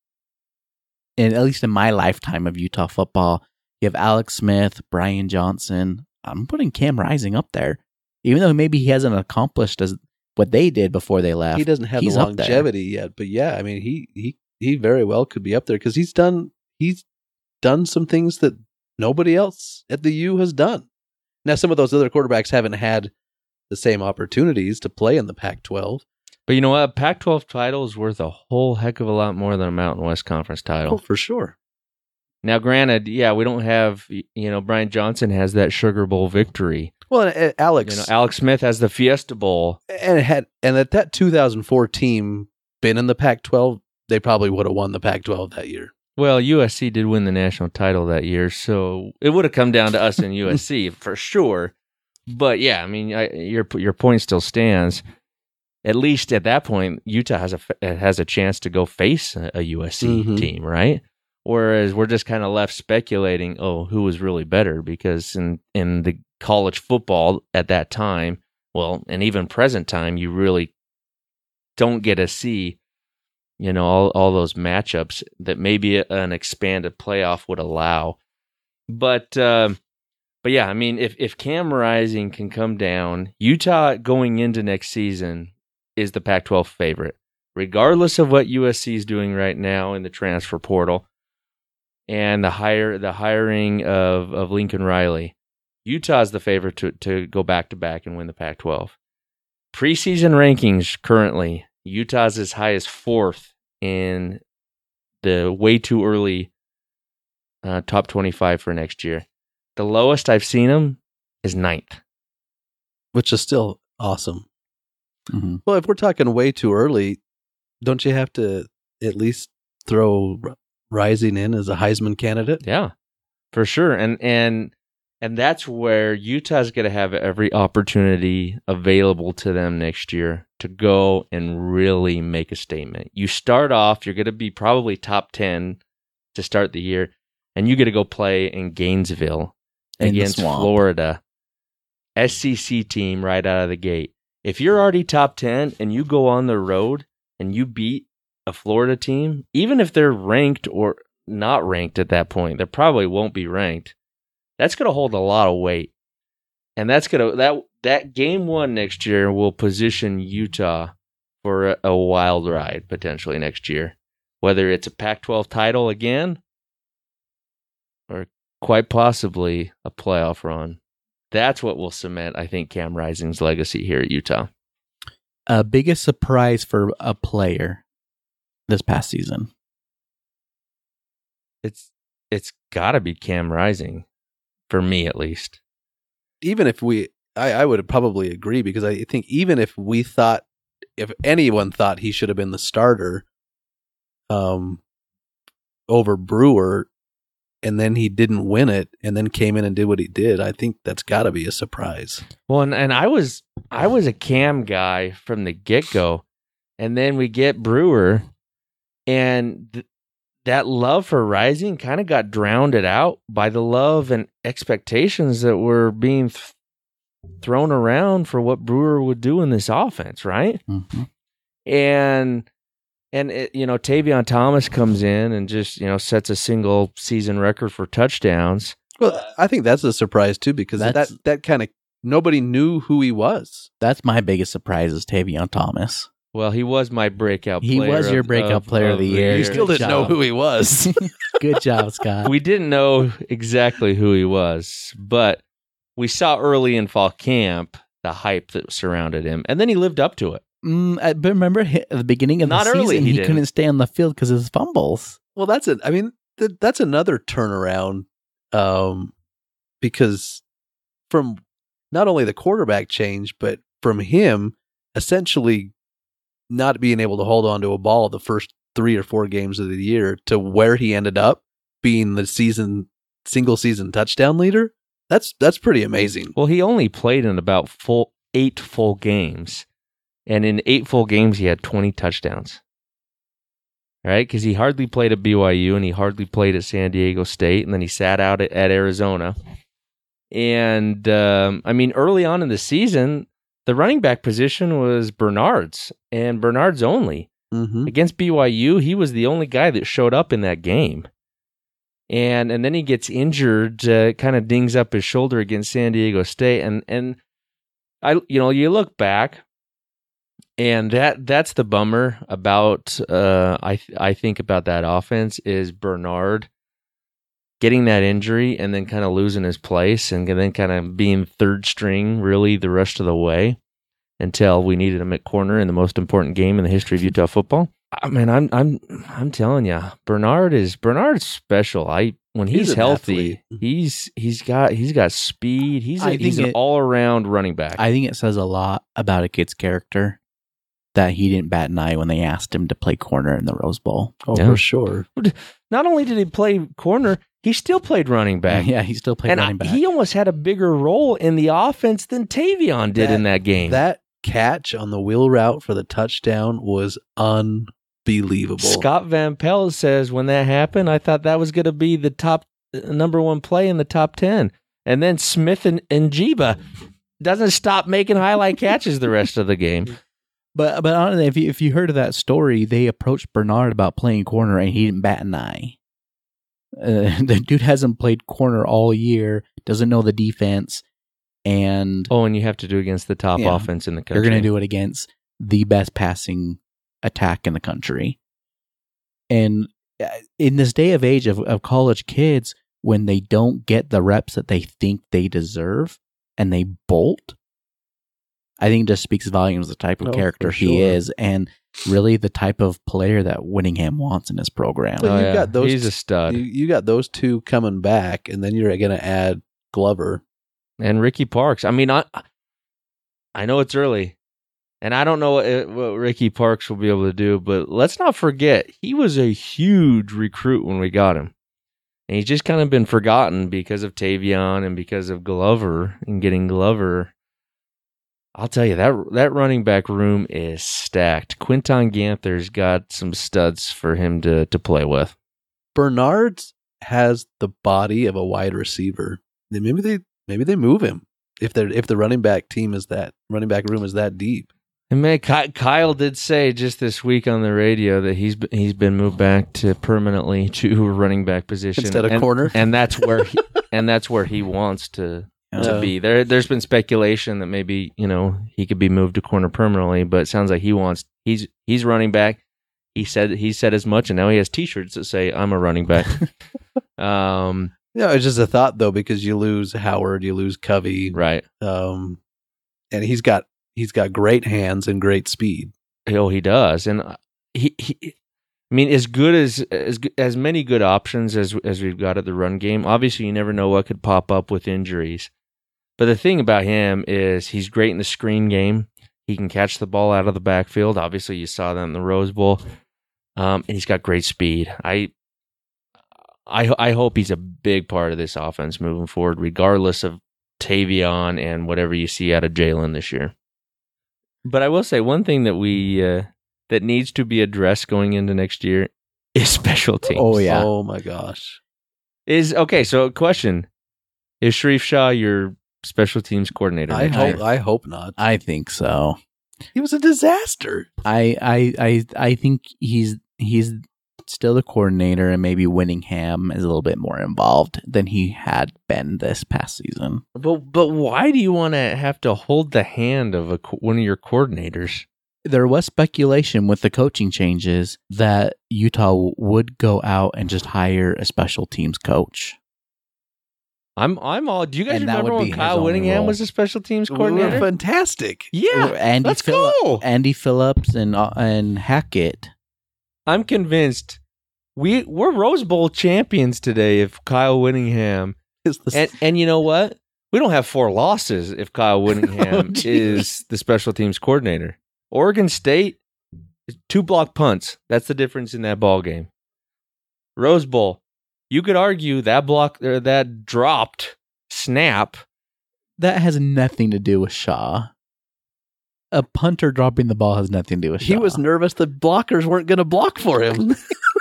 C: at least in my lifetime of Utah football, you have Alex Smith, Brian Johnson. I'm putting Cam Rising up there, even though maybe he hasn't accomplished as what they did before they left.
D: He doesn't have the longevity yet, but yeah, I mean, he very well could be up there because he's done some things that nobody else at the U has done. Now, some of those other quarterbacks haven't had the same opportunities to play in the Pac-12.
E: But you know what? A Pac-12 title is worth a whole heck of a lot more than a Mountain West Conference title.
D: Oh, for sure.
E: Now, granted, yeah, we don't have, Brian Johnson has that Sugar Bowl victory.
D: Well, and Alex
E: Smith has the Fiesta Bowl.
D: And at that 2004 team been in the Pac-12, they probably would have won the Pac-12 that year.
E: Well, USC did win the national title that year, so it would have come down to us and USC for sure. But yeah, I mean, your point still stands. At least at that point, Utah has a chance to go face a USC team, right? Whereas we're just kind of left speculating, who was really better? Because in the college football at that time, well, and even present time, you really don't get to see, all those matchups that maybe an expanded playoff would allow. But yeah, I mean, if Cam Rising can come down, Utah going into next season is the Pac-12 favorite, regardless of what USC is doing right now in the transfer portal and the hiring of Lincoln Riley. Utah's the favorite to go back-to-back and win the Pac-12. Preseason rankings currently, Utah's as high as 4th in the way too early top 25 for next year. The lowest I've seen them is 9th.
D: Which is still awesome. Mm-hmm. Well, if we're talking way too early, don't you have to at least throw Rising in as a Heisman candidate?
E: Yeah, for sure. And that's where Utah's going to have every opportunity available to them next year to go and really make a statement. You start off, you're going to be probably top 10 to start the year, and you get to go play in Gainesville against Florida. SEC team right out of the gate. If you're already top 10 and you go on the road and you beat a Florida team, even if they're ranked or not ranked at that point, they probably won't be ranked. That's going to hold a lot of weight. And that's going to that game 1 next year will position Utah for a wild ride potentially next year. Whether it's a Pac-12 title again or quite possibly a playoff run. That's what will cement, I think, Cam Rising's legacy here at Utah.
C: Biggest surprise for a player this past season?
E: It's got to be Cam Rising, for me at least.
D: Even if I would probably agree, because I think even if anyone thought he should have been the starter over Brewer, and then he didn't win it, and then came in and did what he did, I think that's got to be a surprise.
E: Well, and I was a Cam guy from the get-go, and then we get Brewer, and that love for Rising kind of got drowned out by the love and expectations that were being thrown around for what Brewer would do in this offense, right?
C: Mm-hmm.
E: And Tavion Thomas comes in and just, sets a single season record for touchdowns.
D: Well, I think that's a surprise too, because that kind of, nobody knew who he was.
C: That's my biggest surprise is Tavion Thomas.
E: Well, he was my breakout player.
C: He was your breakout player of the year.
D: You still didn't know who he was.
C: Good job, Scott.
E: We didn't know exactly who he was, but we saw early in fall camp the hype that surrounded him, and then he lived up to it.
C: But remember, at the beginning of the season, he couldn't stay on the field because of his fumbles.
D: Well, that's another turnaround, because from not only the quarterback change, but from him essentially not being able to hold on to a ball the first 3 or 4 games of the year to where he ended up being the single season touchdown leader. That's pretty amazing.
E: Well, he only played in about 8 full games. And in 8 full games, he had 20 touchdowns. Right? Because he hardly played at BYU and he hardly played at San Diego State. And then he sat out at Arizona. And, early on in the season, the running back position was Bernard's and Bernard's only.
D: Mm-hmm.
E: Against BYU, he was the only guy that showed up in that game. And then he gets injured, kind of dings up his shoulder against San Diego State. And you look back, and that's the bummer about I think about that offense is Bernard getting that injury and then kind of losing his place and then kind of being third string really the rest of the way until we needed him at corner in the most important game in the history of Utah football. I mean, I'm telling you, Bernard's special. when he's
D: an
E: healthy,
D: athlete.
E: he's got speed. He's an all around running back.
C: I think it says a lot about a kid's character that he didn't bat an eye when they asked him to play corner in the Rose Bowl.
D: Oh, for sure.
E: Not only did he play corner, he still played running back.
C: Yeah, he still played running back.
E: He almost had a bigger role in the offense than Tavion did in that game.
D: That catch on the wheel route for the touchdown was unbelievable.
E: Scott Van Pelt says when that happened, I thought that was going to be the top number one play in the top 10. And then Smith and Jiba doesn't stop making highlight catches the rest of the game.
C: But honestly, if you heard of that story, they approached Bernard about playing corner and he didn't bat an eye. The dude hasn't played corner all year, doesn't know the defense, and
E: you have to do it against the top offense in the country.
C: You're going to do it against the best passing attack in the country. And in this day of age of college kids, when they don't get the reps that they think they deserve and they bolt, I think it just speaks volumes of the type of character he is, and really the type of player that Whittingham wants in his program.
D: Well, got those
E: he's a stud.
D: You got those two coming back, and then you're going to add Glover
E: and Ricky Parks. I mean, I know it's early, and I don't know what Ricky Parks will be able to do, but let's not forget he was a huge recruit when we got him, and he's just kind of been forgotten because of Tavion and because of Glover and getting Glover. I'll tell you, that running back room is stacked. Quinton Ganther's got some studs for him to play with.
D: Bernard has the body of a wide receiver. Maybe they move him if the running back room is that deep.
E: And man, Kyle did say just this week on the radio that he's been moved back to permanently to a running back position
D: instead of corner,
E: and that's where he wants to be. There's been speculation that maybe he could be moved to corner permanently, but it sounds like he's running back. He said as much, and now he has T-shirts that say "I'm a running back."
D: It's just a thought though, because you lose Howard, you lose Covey,
E: right?
D: And he's got great hands and great speed.
E: Oh, he does, and he I mean, as good as many good options as we've got at the run game. Obviously, you never know what could pop up with injuries. But the thing about him is he's great in the screen game. He can catch the ball out of the backfield. Obviously, you saw that in the Rose Bowl. And he's got great speed. I hope he's a big part of this offense moving forward, regardless of Tavion and whatever you see out of Jalen this year. But I will say one thing that that needs to be addressed going into next year is special teams.
C: Oh, yeah.
D: Oh, my gosh.
E: So question. Is Sharif Shah your special teams coordinator?
D: I hope not.
C: I think so.
D: He was a disaster.
C: I think he's still the coordinator, and maybe Whittingham is a little bit more involved than he had been this past season.
E: But why do you want to have to hold the hand of one of your coordinators?
C: There was speculation with the coaching changes that Utah would go out and just hire a special teams coach.
E: I'm all. Do you guys remember when Kyle Whittingham was a special teams coordinator?
D: Fantastic.
E: Yeah, let's go.
C: Andy Phillips and Hackett.
E: I'm convinced we're Rose Bowl champions today if Kyle Whittingham is and you know what? We don't have 4 losses if Kyle Whittingham is the special teams coordinator. Oregon State, 2 block punts. That's the difference in that ball game. Rose Bowl, you could argue that that dropped snap.
C: That has nothing to do with Shaw. A punter dropping the ball has nothing to do with Shaw.
D: He was nervous the blockers weren't going to block for him.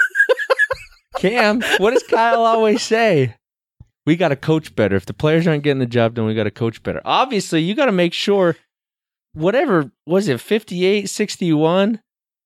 E: Cam, what does Kyle always say? We got to coach better. If the players aren't getting the job done, we got to coach better. Obviously, you got to make sure, whatever, was it 58-61?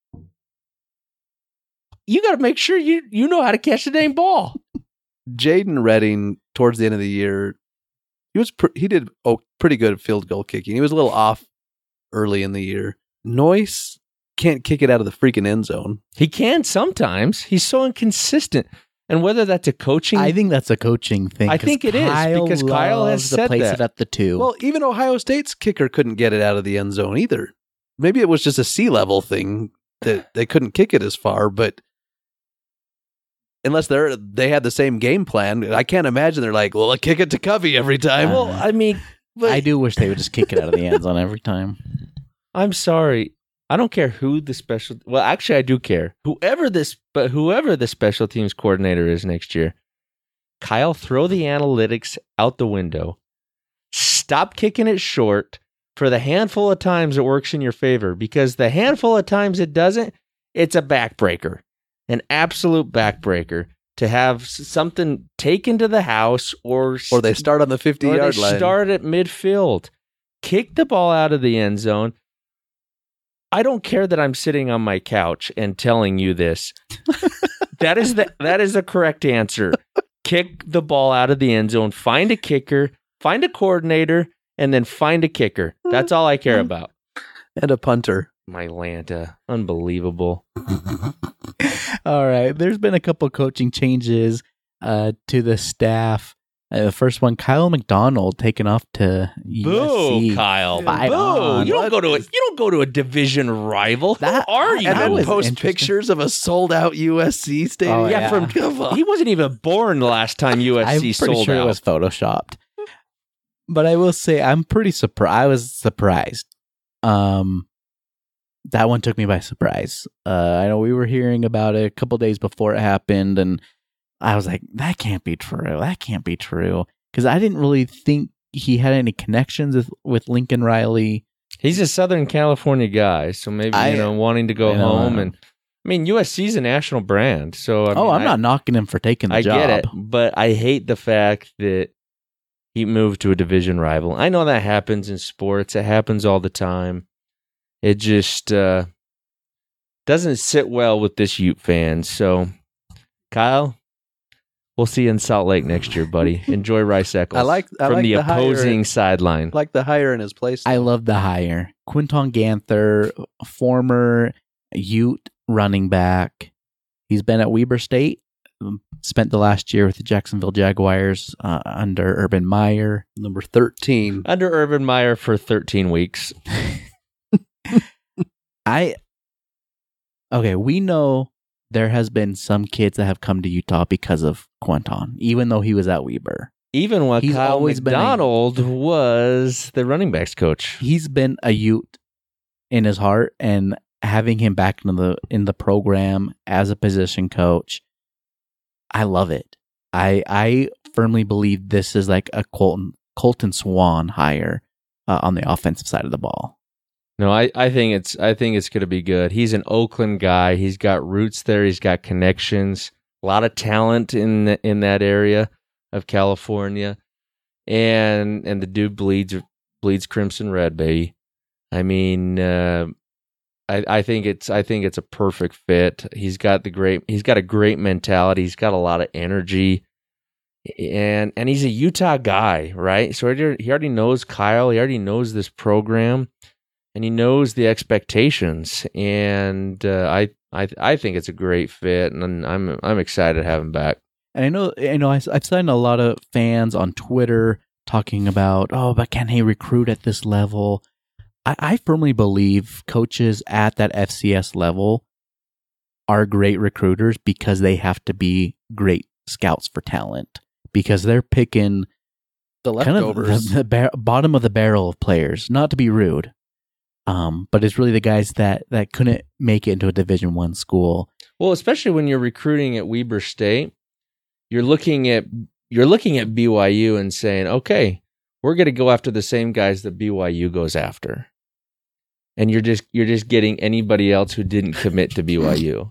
E: You got to make sure you know how to catch the dang ball.
D: Jaden Redding, towards the end of the year, he did pretty good at field goal kicking. He was a little off early in the year. Noyce can't kick it out of the freaking end zone.
E: He can sometimes. He's so inconsistent. And whether that's a coaching...
C: I think that's a coaching thing.
E: I think it is, because Kyle has said
C: place
E: that.
C: It at the 2.
D: Well, even Ohio State's kicker couldn't get it out of the end zone either. Maybe it was just a sea level thing that they couldn't kick it as far, but unless they had the same game plan, I can't imagine they're like, well, I'll kick it to Covey every time.
E: Well, I mean,
C: I do wish they would just kick it out of the end zone every time.
E: I'm sorry. I don't care who the special. Well, actually, I do care. Whoever the special teams coordinator is next year, Kyle, throw the analytics out the window. Stop kicking it short for the handful of times it works in your favor, because the handful of times it doesn't, it's a backbreaker, an absolute backbreaker to have something taken to the house or
D: they start on the 50-yard line.
E: Start at midfield. Kick the ball out of the end zone. I don't care that I'm sitting on my couch and telling you this. That is the correct answer. Kick the ball out of the end zone. Find a kicker. Find a coordinator. And then find a kicker. That's all I care about.
D: And a punter.
E: My Lanta. Unbelievable.
C: All right. There's been a couple coaching changes to the staff. The first one, Kyle McDonald taken off to USC.
E: Boo, Kyle. Boo. You don't go to a division rival. Who are you?
D: And then post pictures of a sold out USC stadium.
C: Oh, yeah.
E: He wasn't even born last time USC sold out.
C: I'm pretty sure it was photoshopped. But I will say I'm pretty surprised. I was surprised. That one took me by surprise. I know we were hearing about it a couple days before it happened, and I was like, that can't be true. That can't be true. Because I didn't really think he had any connections with Lincoln Riley.
E: He's a Southern California guy, so maybe, wanting to go home. And I mean, USC's a national brand. So
C: I'm not knocking him for taking the job.
E: I get it, but I hate the fact that he moved to a division rival. I know that happens in sports. It happens all the time. It just doesn't sit well with this Ute fan. So, Kyle, we'll see you in Salt Lake next year, buddy. Enjoy Rice Eccles.
D: I like
E: the opposing sideline.
D: I like the hire in his place.
C: I love the hire. Quinton Ganther, former Ute running back. He's been at Weber State. Spent the last year with the Jacksonville Jaguars under Urban Meyer.
D: Number 13.
E: Under Urban Meyer for 13 weeks.
C: We know there has been some kids that have come to Utah because of Quinton, even though he was at Weber.
E: Even when Kyle McDonald was the running backs coach.
C: He's been a Ute in his heart, and having him back in the program as a position coach, I love it. I firmly believe this is like a Colton Swan hire on the offensive side of the ball.
E: No, I think it's going to be good. He's an Oakland guy. He's got roots there. He's got connections. A lot of talent in that area of California, and the dude bleeds crimson red, baby. I mean, I think it's a perfect fit. He's got a great mentality. He's got a lot of energy, and he's a Utah guy, right? So he already knows Kyle. He already knows this program. And he knows the expectations, and I think it's a great fit, and I'm excited to have him back.
C: And I know I've seen a lot of fans on Twitter talking about, but can he recruit at this level? I firmly believe coaches at that FCS level are great recruiters because they have to be great scouts for talent, because they're picking
D: the leftovers,
C: kind of the bottom of the barrel of players. Not to be rude. But it's really the guys that couldn't make it into a Division I school.
E: Well, especially when you're recruiting at Weber State, you're looking at BYU and saying, okay, we're going to go after the same guys that BYU goes after, and you're just getting anybody else who didn't commit to BYU.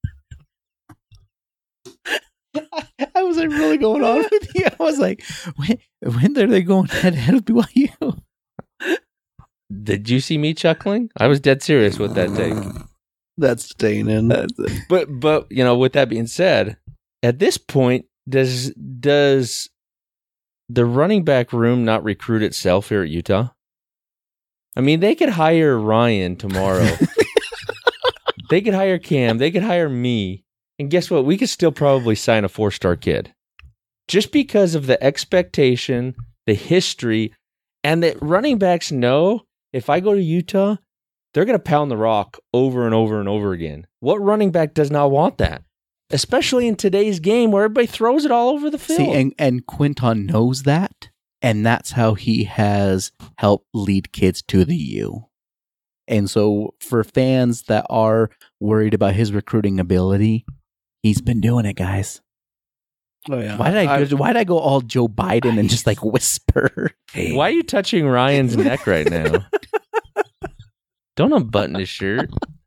C: I wasn't really going on with you. I was like, when are they going head to head with BYU?
E: Did you see me chuckling? I was dead serious with that take.
D: That's staying.
E: But with that being said, at this point, does the running back room not recruit itself here at Utah? I mean, they could hire Ryan tomorrow. They could hire Cam. They could hire me. And guess what? We could still probably sign a 4-star kid. Just because of the expectation, the history, and that running backs know if I go to Utah, they're going to pound the rock over and over and over again. What running back does not want that? especially in today's game where everybody throws it all over the field.
C: See, and Quinton knows that, and that's how he has helped lead kids to the U. And so for fans that are worried about his recruiting ability, he's been doing it, guys.
D: Oh yeah.
C: Why did I go all Joe Biden and just like whisper?
E: Hey. Why are you touching Ryan's neck right now? Don't unbutton his shirt.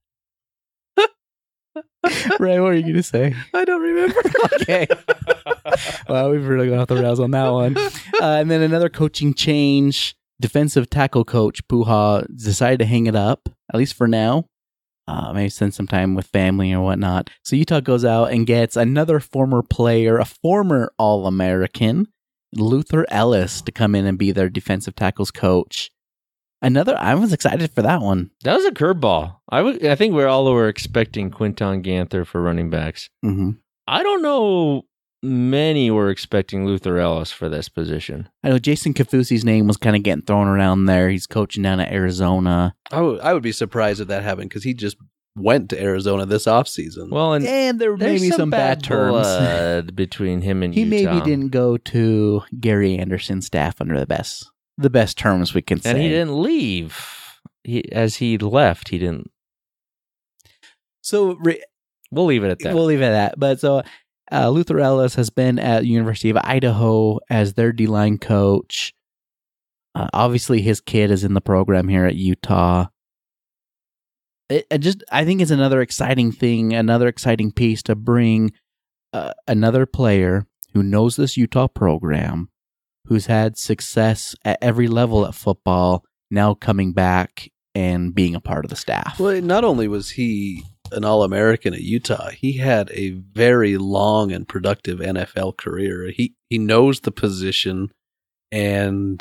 C: Ray, what are you going to say?
D: I don't remember.
C: Okay. Well, we've really gone off the rails on that one. And then another coaching change. Defensive tackle coach Puha decided to hang it up, at least for now. Maybe spend some time with family or whatnot. So Utah goes out and gets another former player, a former All-American, Luther Ellis, to come in and be their defensive tackles coach. I was excited for that one.
E: That was a curveball. I think we all were expecting Quinton Ganther for running backs.
C: Mm-hmm.
E: I don't know many were expecting Luther Ellis for this position.
C: I know Jason Kafusi's name was kind of getting thrown around there. He's coaching down at Arizona.
D: I would be surprised if that happened because he just went to Arizona this offseason.
E: Well,
C: and there may be some bad terms
E: between him and
C: he
E: Utah.
C: Maybe didn't go to Gary Anderson's staff under the best terms we can say.
E: And he didn't leave. As he left, he didn't.
C: So
E: we'll leave it at that.
C: We'll leave it at that. But so Luther Ellis has been at the University of Idaho as their D-line coach. Obviously, his kid is in the program here at Utah. I think it's another exciting thing, another exciting piece to bring another player who knows this Utah program, who's had success at every level at football, now coming back and being a part of the staff.
D: Well, not only was he an All-American at Utah, he had a very long and productive NFL career. He knows the position, and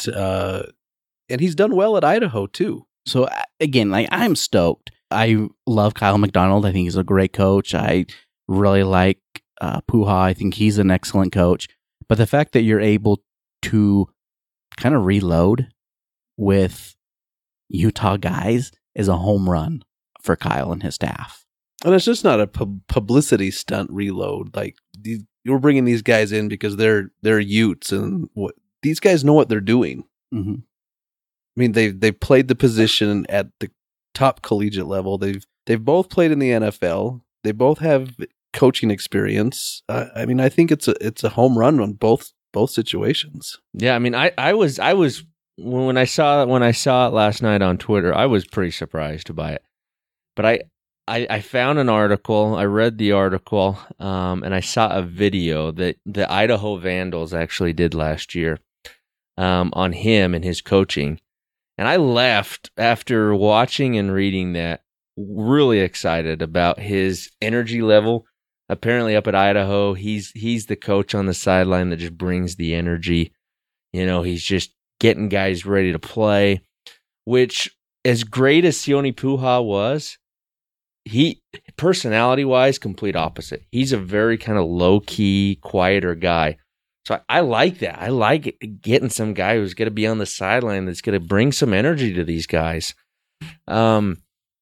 D: he's done well at Idaho too.
C: So again, I'm stoked. I love Kyle McDonald. I think he's a great coach. I really like Puha. I think he's an excellent coach. But the fact that you're able to kind of reload with Utah guys is a home run for Kyle and his staff.
D: And it's just not a publicity stunt reload. Like you're bringing these guys in because they're Utes, and these guys know what they're doing.
C: Mm-hmm.
D: I mean, they played the position at the top collegiate level. They've both played in the NFL. They both have coaching experience. I mean, I think it's a home run on both situations.
E: Yeah, I mean, I was when I saw it last night on Twitter, I was pretty surprised by it. But I found an article, I read the article, and I saw a video that the Idaho Vandals actually did last year on him and his coaching. And I left after watching and reading that really excited about his energy level. Apparently up at Idaho, he's the coach on the sideline that just brings the energy. You know, he's just getting guys ready to play, which as great as Sione Puha was, he personality-wise, complete opposite. He's a very kind of low-key, quieter guy. So I like that. I like getting some guy who's going to be on the sideline that's going to bring some energy to these guys. And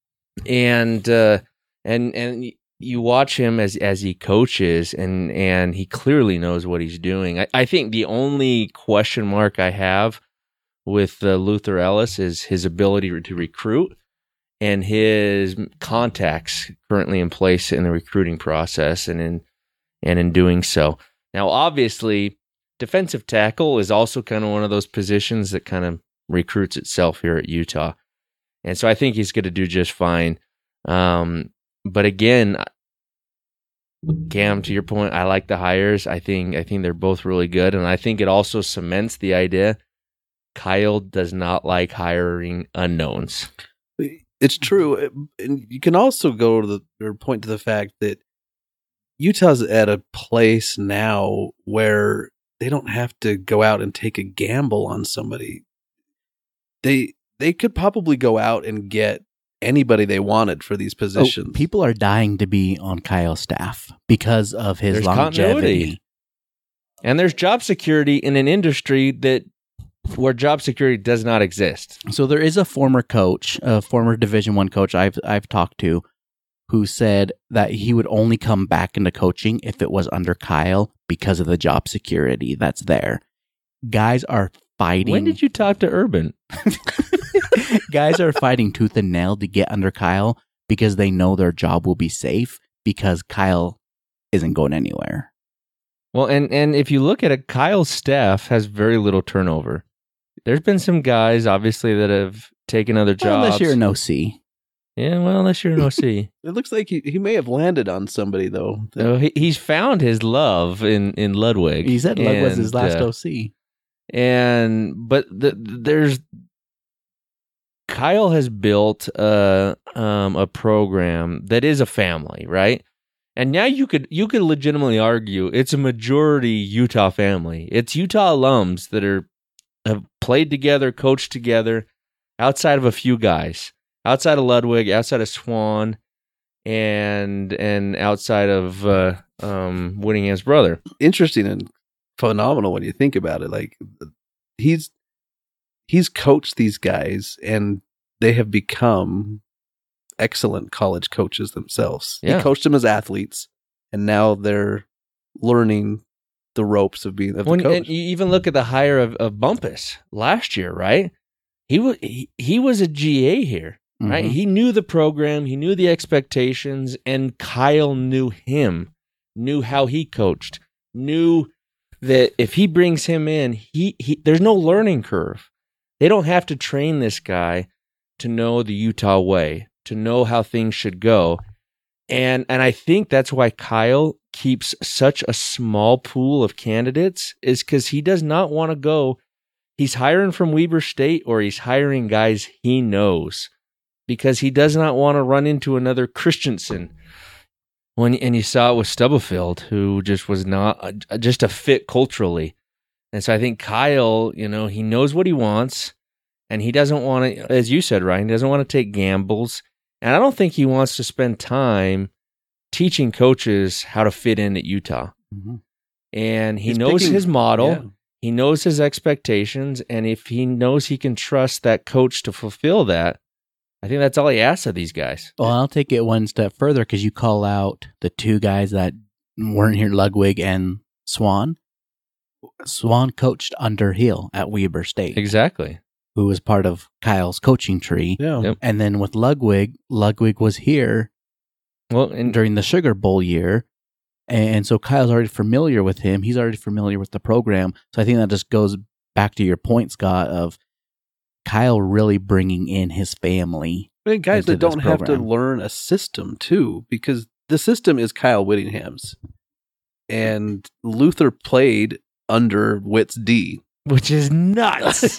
E: you watch him as he coaches, and he clearly knows what he's doing. I think the only question mark I have with Luther Ellis is his ability to recruit and his contacts currently in place in the recruiting process and in doing so. Now, obviously, defensive tackle is also kind of one of those positions that kind of recruits itself here at Utah. And so I think he's going to do just fine. But again, Cam, to your point, I like the hires. I think they're both really good. And I think it also cements the idea Kyle does not like hiring unknowns.
D: It's true. And you can also go to point to the fact that Utah's at a place now where they don't have to go out and take a gamble on somebody. They could probably go out and get anybody they wanted for these positions.
C: People are dying to be on Kyle's staff because of his longevity.
E: Continuity. And there's job security in an industry where job security does not exist.
C: So there is a former coach, a former Division I coach I've talked to, who said that he would only come back into coaching if it was under Kyle because of the job security that's there. Guys are fighting.
E: When did you talk to Urban?
C: Guys are fighting tooth and nail to get under Kyle because they know their job will be safe because Kyle isn't going anywhere.
E: Well, and if you look at it, Kyle's staff has very little turnover. There's been some guys, obviously, that have taken other jobs.
C: Unless you're an OC.
E: Yeah, well, unless you're an OC.
D: It looks like he may have landed on somebody, though.
E: No, he's found his love in Ludwig.
C: He said Ludwig was his last OC.
E: But there's Kyle has built a program that is a family, right? And now you could legitimately argue it's a majority Utah family. It's Utah alums that have played together, coached together, outside of a few guys, outside of Ludwig, outside of Swan, and outside of Whittingham's brother.
D: Interesting and phenomenal when you think about it. Like he's coached these guys, and they have become excellent college coaches themselves.
E: Yeah.
D: He coached them as athletes, and now they're learning the ropes of being the coach.
E: And you even look at the hire of Bumpus last year, right? He was a GA here, right?
C: Mm-hmm.
E: He knew the program, he knew the expectations, and Kyle knew him, knew how he coached, knew that if he brings him in, he there's no learning curve. They don't have to train this guy to know the Utah way, to know how things should go. And I think that's why Kyle keeps such a small pool of candidates, is because he does not want to go. He's hiring from Weber State, or he's hiring guys he knows, because he does not want to run into another Christensen. And you saw it with Stubblefield, who just was not just a fit culturally. And so I think Kyle, he knows what he wants, and he doesn't want to, as you said, Ryan, he doesn't want to take gambles. And I don't think he wants to spend time teaching coaches how to fit in at Utah.
C: Mm-hmm.
E: And he knows his model. He knows his expectations. And if he knows he can trust that coach to fulfill that, I think that's all he asks of these guys.
C: Well, I'll take it one step further, because you call out the two guys that weren't here, Ludwig and Swan. Swan coached under Hill at Weber State.
E: Exactly.
C: Who was part of Kyle's coaching tree.
D: Yeah.
E: Yep.
C: And then with Ludwig was here during the Sugar Bowl year. And so Kyle's already familiar with him. He's already familiar with the program. So I think that just goes back to your point, Scott, of Kyle really bringing in his family.
D: And guys that don't have to
C: program.
D: learn a system, too, because the system is Kyle Whittingham's. And Luther played under Witt's D.
E: Which is nuts.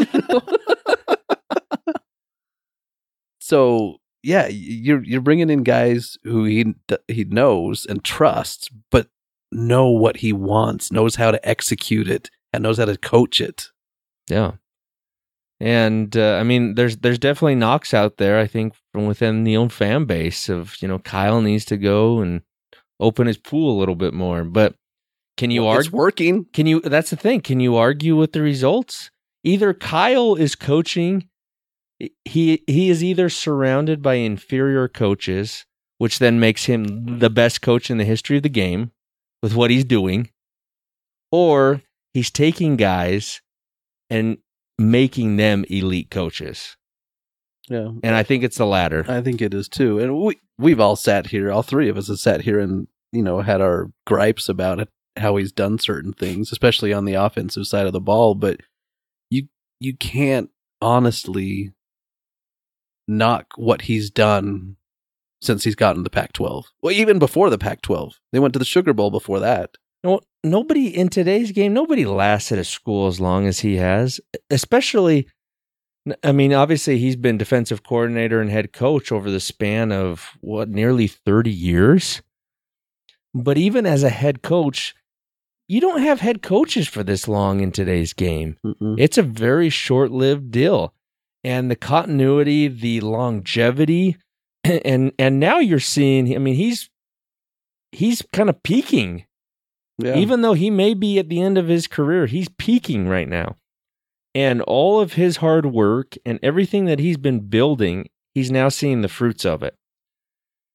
D: So, yeah, you're bringing in guys who he knows and trusts, but know what he wants, knows how to execute it, and knows how to coach it.
E: Yeah. And, I mean, there's definitely knocks out there, I think, from within the own fan base of, Kyle needs to go and open his pool a little bit more. But can you argue?
D: It's working.
E: That's the thing. Can you argue with the results? Either Kyle is coaching, he is either surrounded by inferior coaches, which then makes him the best coach in the history of the game with what he's doing, or he's taking guys and making them elite coaches.
D: Yeah.
E: And I think it's the latter.
D: I think it is too. And we've all sat here, all three of us have sat here and, had our gripes about it, how he's done certain things, especially on the offensive side of the ball. But you can't honestly knock what he's done since he's gotten the Pac-12. Well, even before the Pac-12. They went to the Sugar Bowl before that.
E: Nobody in today's game, nobody lasts at a school as long as he has, especially, I mean, obviously he's been defensive coordinator and head coach over the span of nearly 30 years. But even as a head coach, you don't have head coaches for this long in today's game.
D: Mm-mm.
E: It's a very short-lived deal. And the continuity, the longevity, and now you're seeing, I mean, he's kind of peaking.
D: Yeah.
E: Even though he may be at the end of his career, he's peaking right now. And all of his hard work and everything that he's been building, he's now seeing the fruits of it.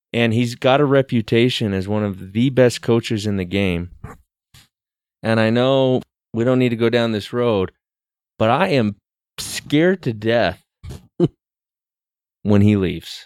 E: And he's got a reputation as one of the best coaches in the game. And I know we don't need to go down this road, but I am scared to death when he leaves.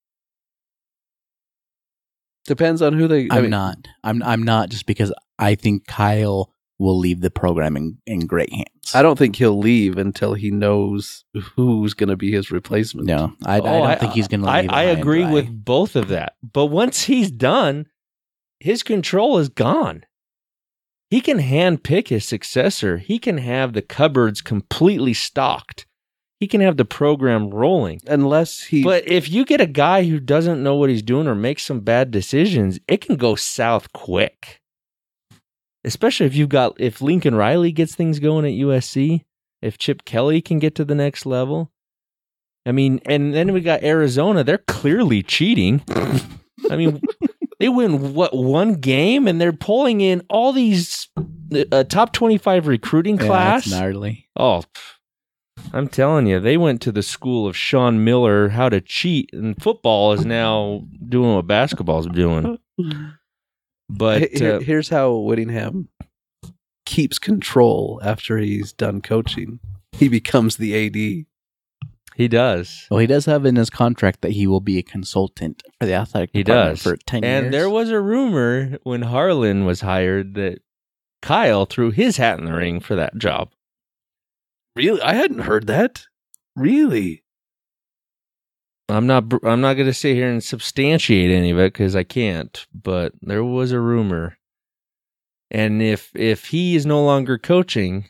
D: Depends on who they...
C: I'm not just because I think Kyle will leave the program in great hands.
D: I don't think he'll leave until he knows who's going to be his replacement.
C: No, I don't think he's going to leave.
E: I agree with both of that. But once he's done, his control is gone. He can handpick his successor. He can have the cupboards completely stocked. He can have the program rolling. But if you get a guy who doesn't know what he's doing or makes some bad decisions, it can go south quick. Especially if Lincoln Riley gets things going at USC, if Chip Kelly can get to the next level. I mean, and then we got Arizona. They're clearly cheating. I mean, they win, one game, and they're pulling in all these top 25 recruiting class.
C: That's gnarly.
E: Oh, I'm telling you, they went to the school of Sean Miller, how to cheat, and football is now doing what basketball's doing. But
D: here's how Whittingham keeps control after he's done coaching. He becomes the AD.
E: He does.
C: Well, he does have in his contract that he will be a consultant for the athletic department for 10 years.
E: And there was a rumor when Harlan was hired that Kyle threw his hat in the ring for that job.
D: Really? I hadn't heard that. Really?
E: I'm not going to sit here and substantiate any of it because I can't, but there was a rumor. And if he is no longer coaching,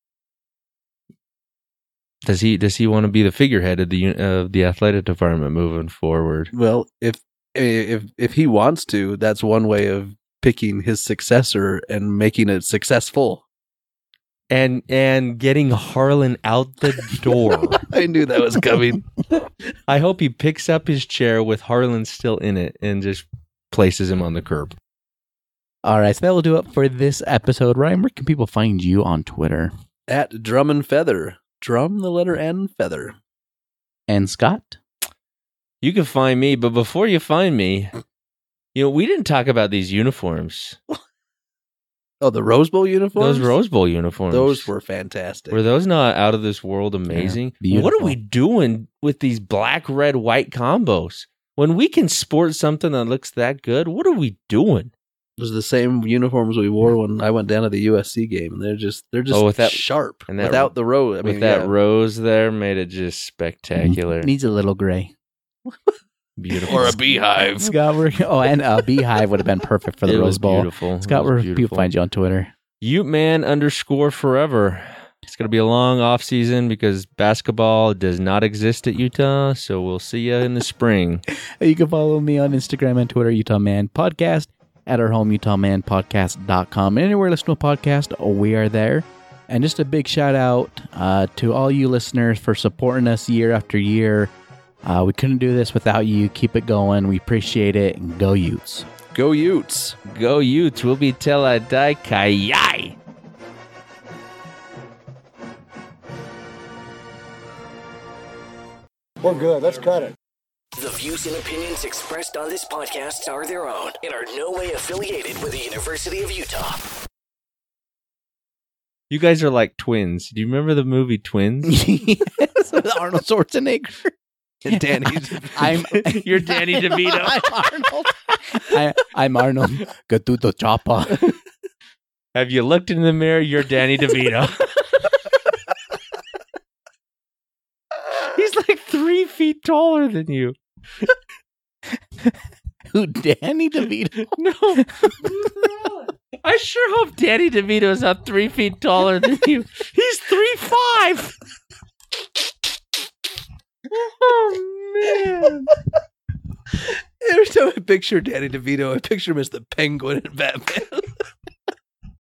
E: does he want to be the figurehead of the athletic department moving forward?
D: Well, if he wants to, that's one way of picking his successor and making it successful.
E: And getting Harlan out the door.
D: I knew that was coming.
E: I hope he picks up his chair with Harlan still in it and just places him on the curb.
C: All right, so that will do it for this episode. Ryan, where can people find you on Twitter?
D: At Drum and Feather. Drum, the letter N, Feather.
C: And Scott?
E: You can find me, but before you find me, we didn't talk about these uniforms.
D: Oh, the Rose Bowl uniforms?
E: Those Rose Bowl uniforms.
D: Those were fantastic.
E: Were those not out of this world amazing?
C: Yeah,
E: what are we doing with these black, red, white combos? When we can sport something that looks that good, what are we doing?
D: Those are the same uniforms we wore when I went down to the USC game. They're just sharp.
E: And that,
D: without the rose.
E: That rose there made it just spectacular.
C: Needs a little gray.
E: Beautiful.
D: Or a beehive.
C: Scott, and a beehive would have been perfect for the Rose Bowl.
E: Beautiful.
C: Scott, where people find you on Twitter?
E: UteMan_forever. It's going to be a long off season because basketball does not exist at Utah. So we'll see you in the spring.
C: You can follow me on Instagram and Twitter, Utah Man Podcast, at our home, UtahManPodcast.com. Anywhere listen to a podcast, we are there. And just a big shout out to all you listeners for supporting us year after year. We couldn't do this without you. Keep it going. We appreciate it. And go Utes.
D: Go Utes.
E: Go Utes. We'll be till I die. Kayai.
M: We're good. Let's cut it.
B: The views and opinions expressed on this podcast are their own and are no way affiliated with the University of Utah.
E: You guys are like twins. Do you remember the movie Twins?
C: Yes, with Arnold Schwarzenegger.
D: And Danny.
E: You're Danny DeVito.
C: I'm Arnold. I'm Arnold. Gatuto Chapa.
E: Have you looked in the mirror? You're Danny DeVito. He's like 3 feet taller than you.
C: Who, Danny DeVito?
E: No. I sure hope Danny DeVito is not 3 feet taller than you. He's 3'5". Oh, man.
D: Every time I picture Danny DeVito, I picture him as the Penguin in Batman.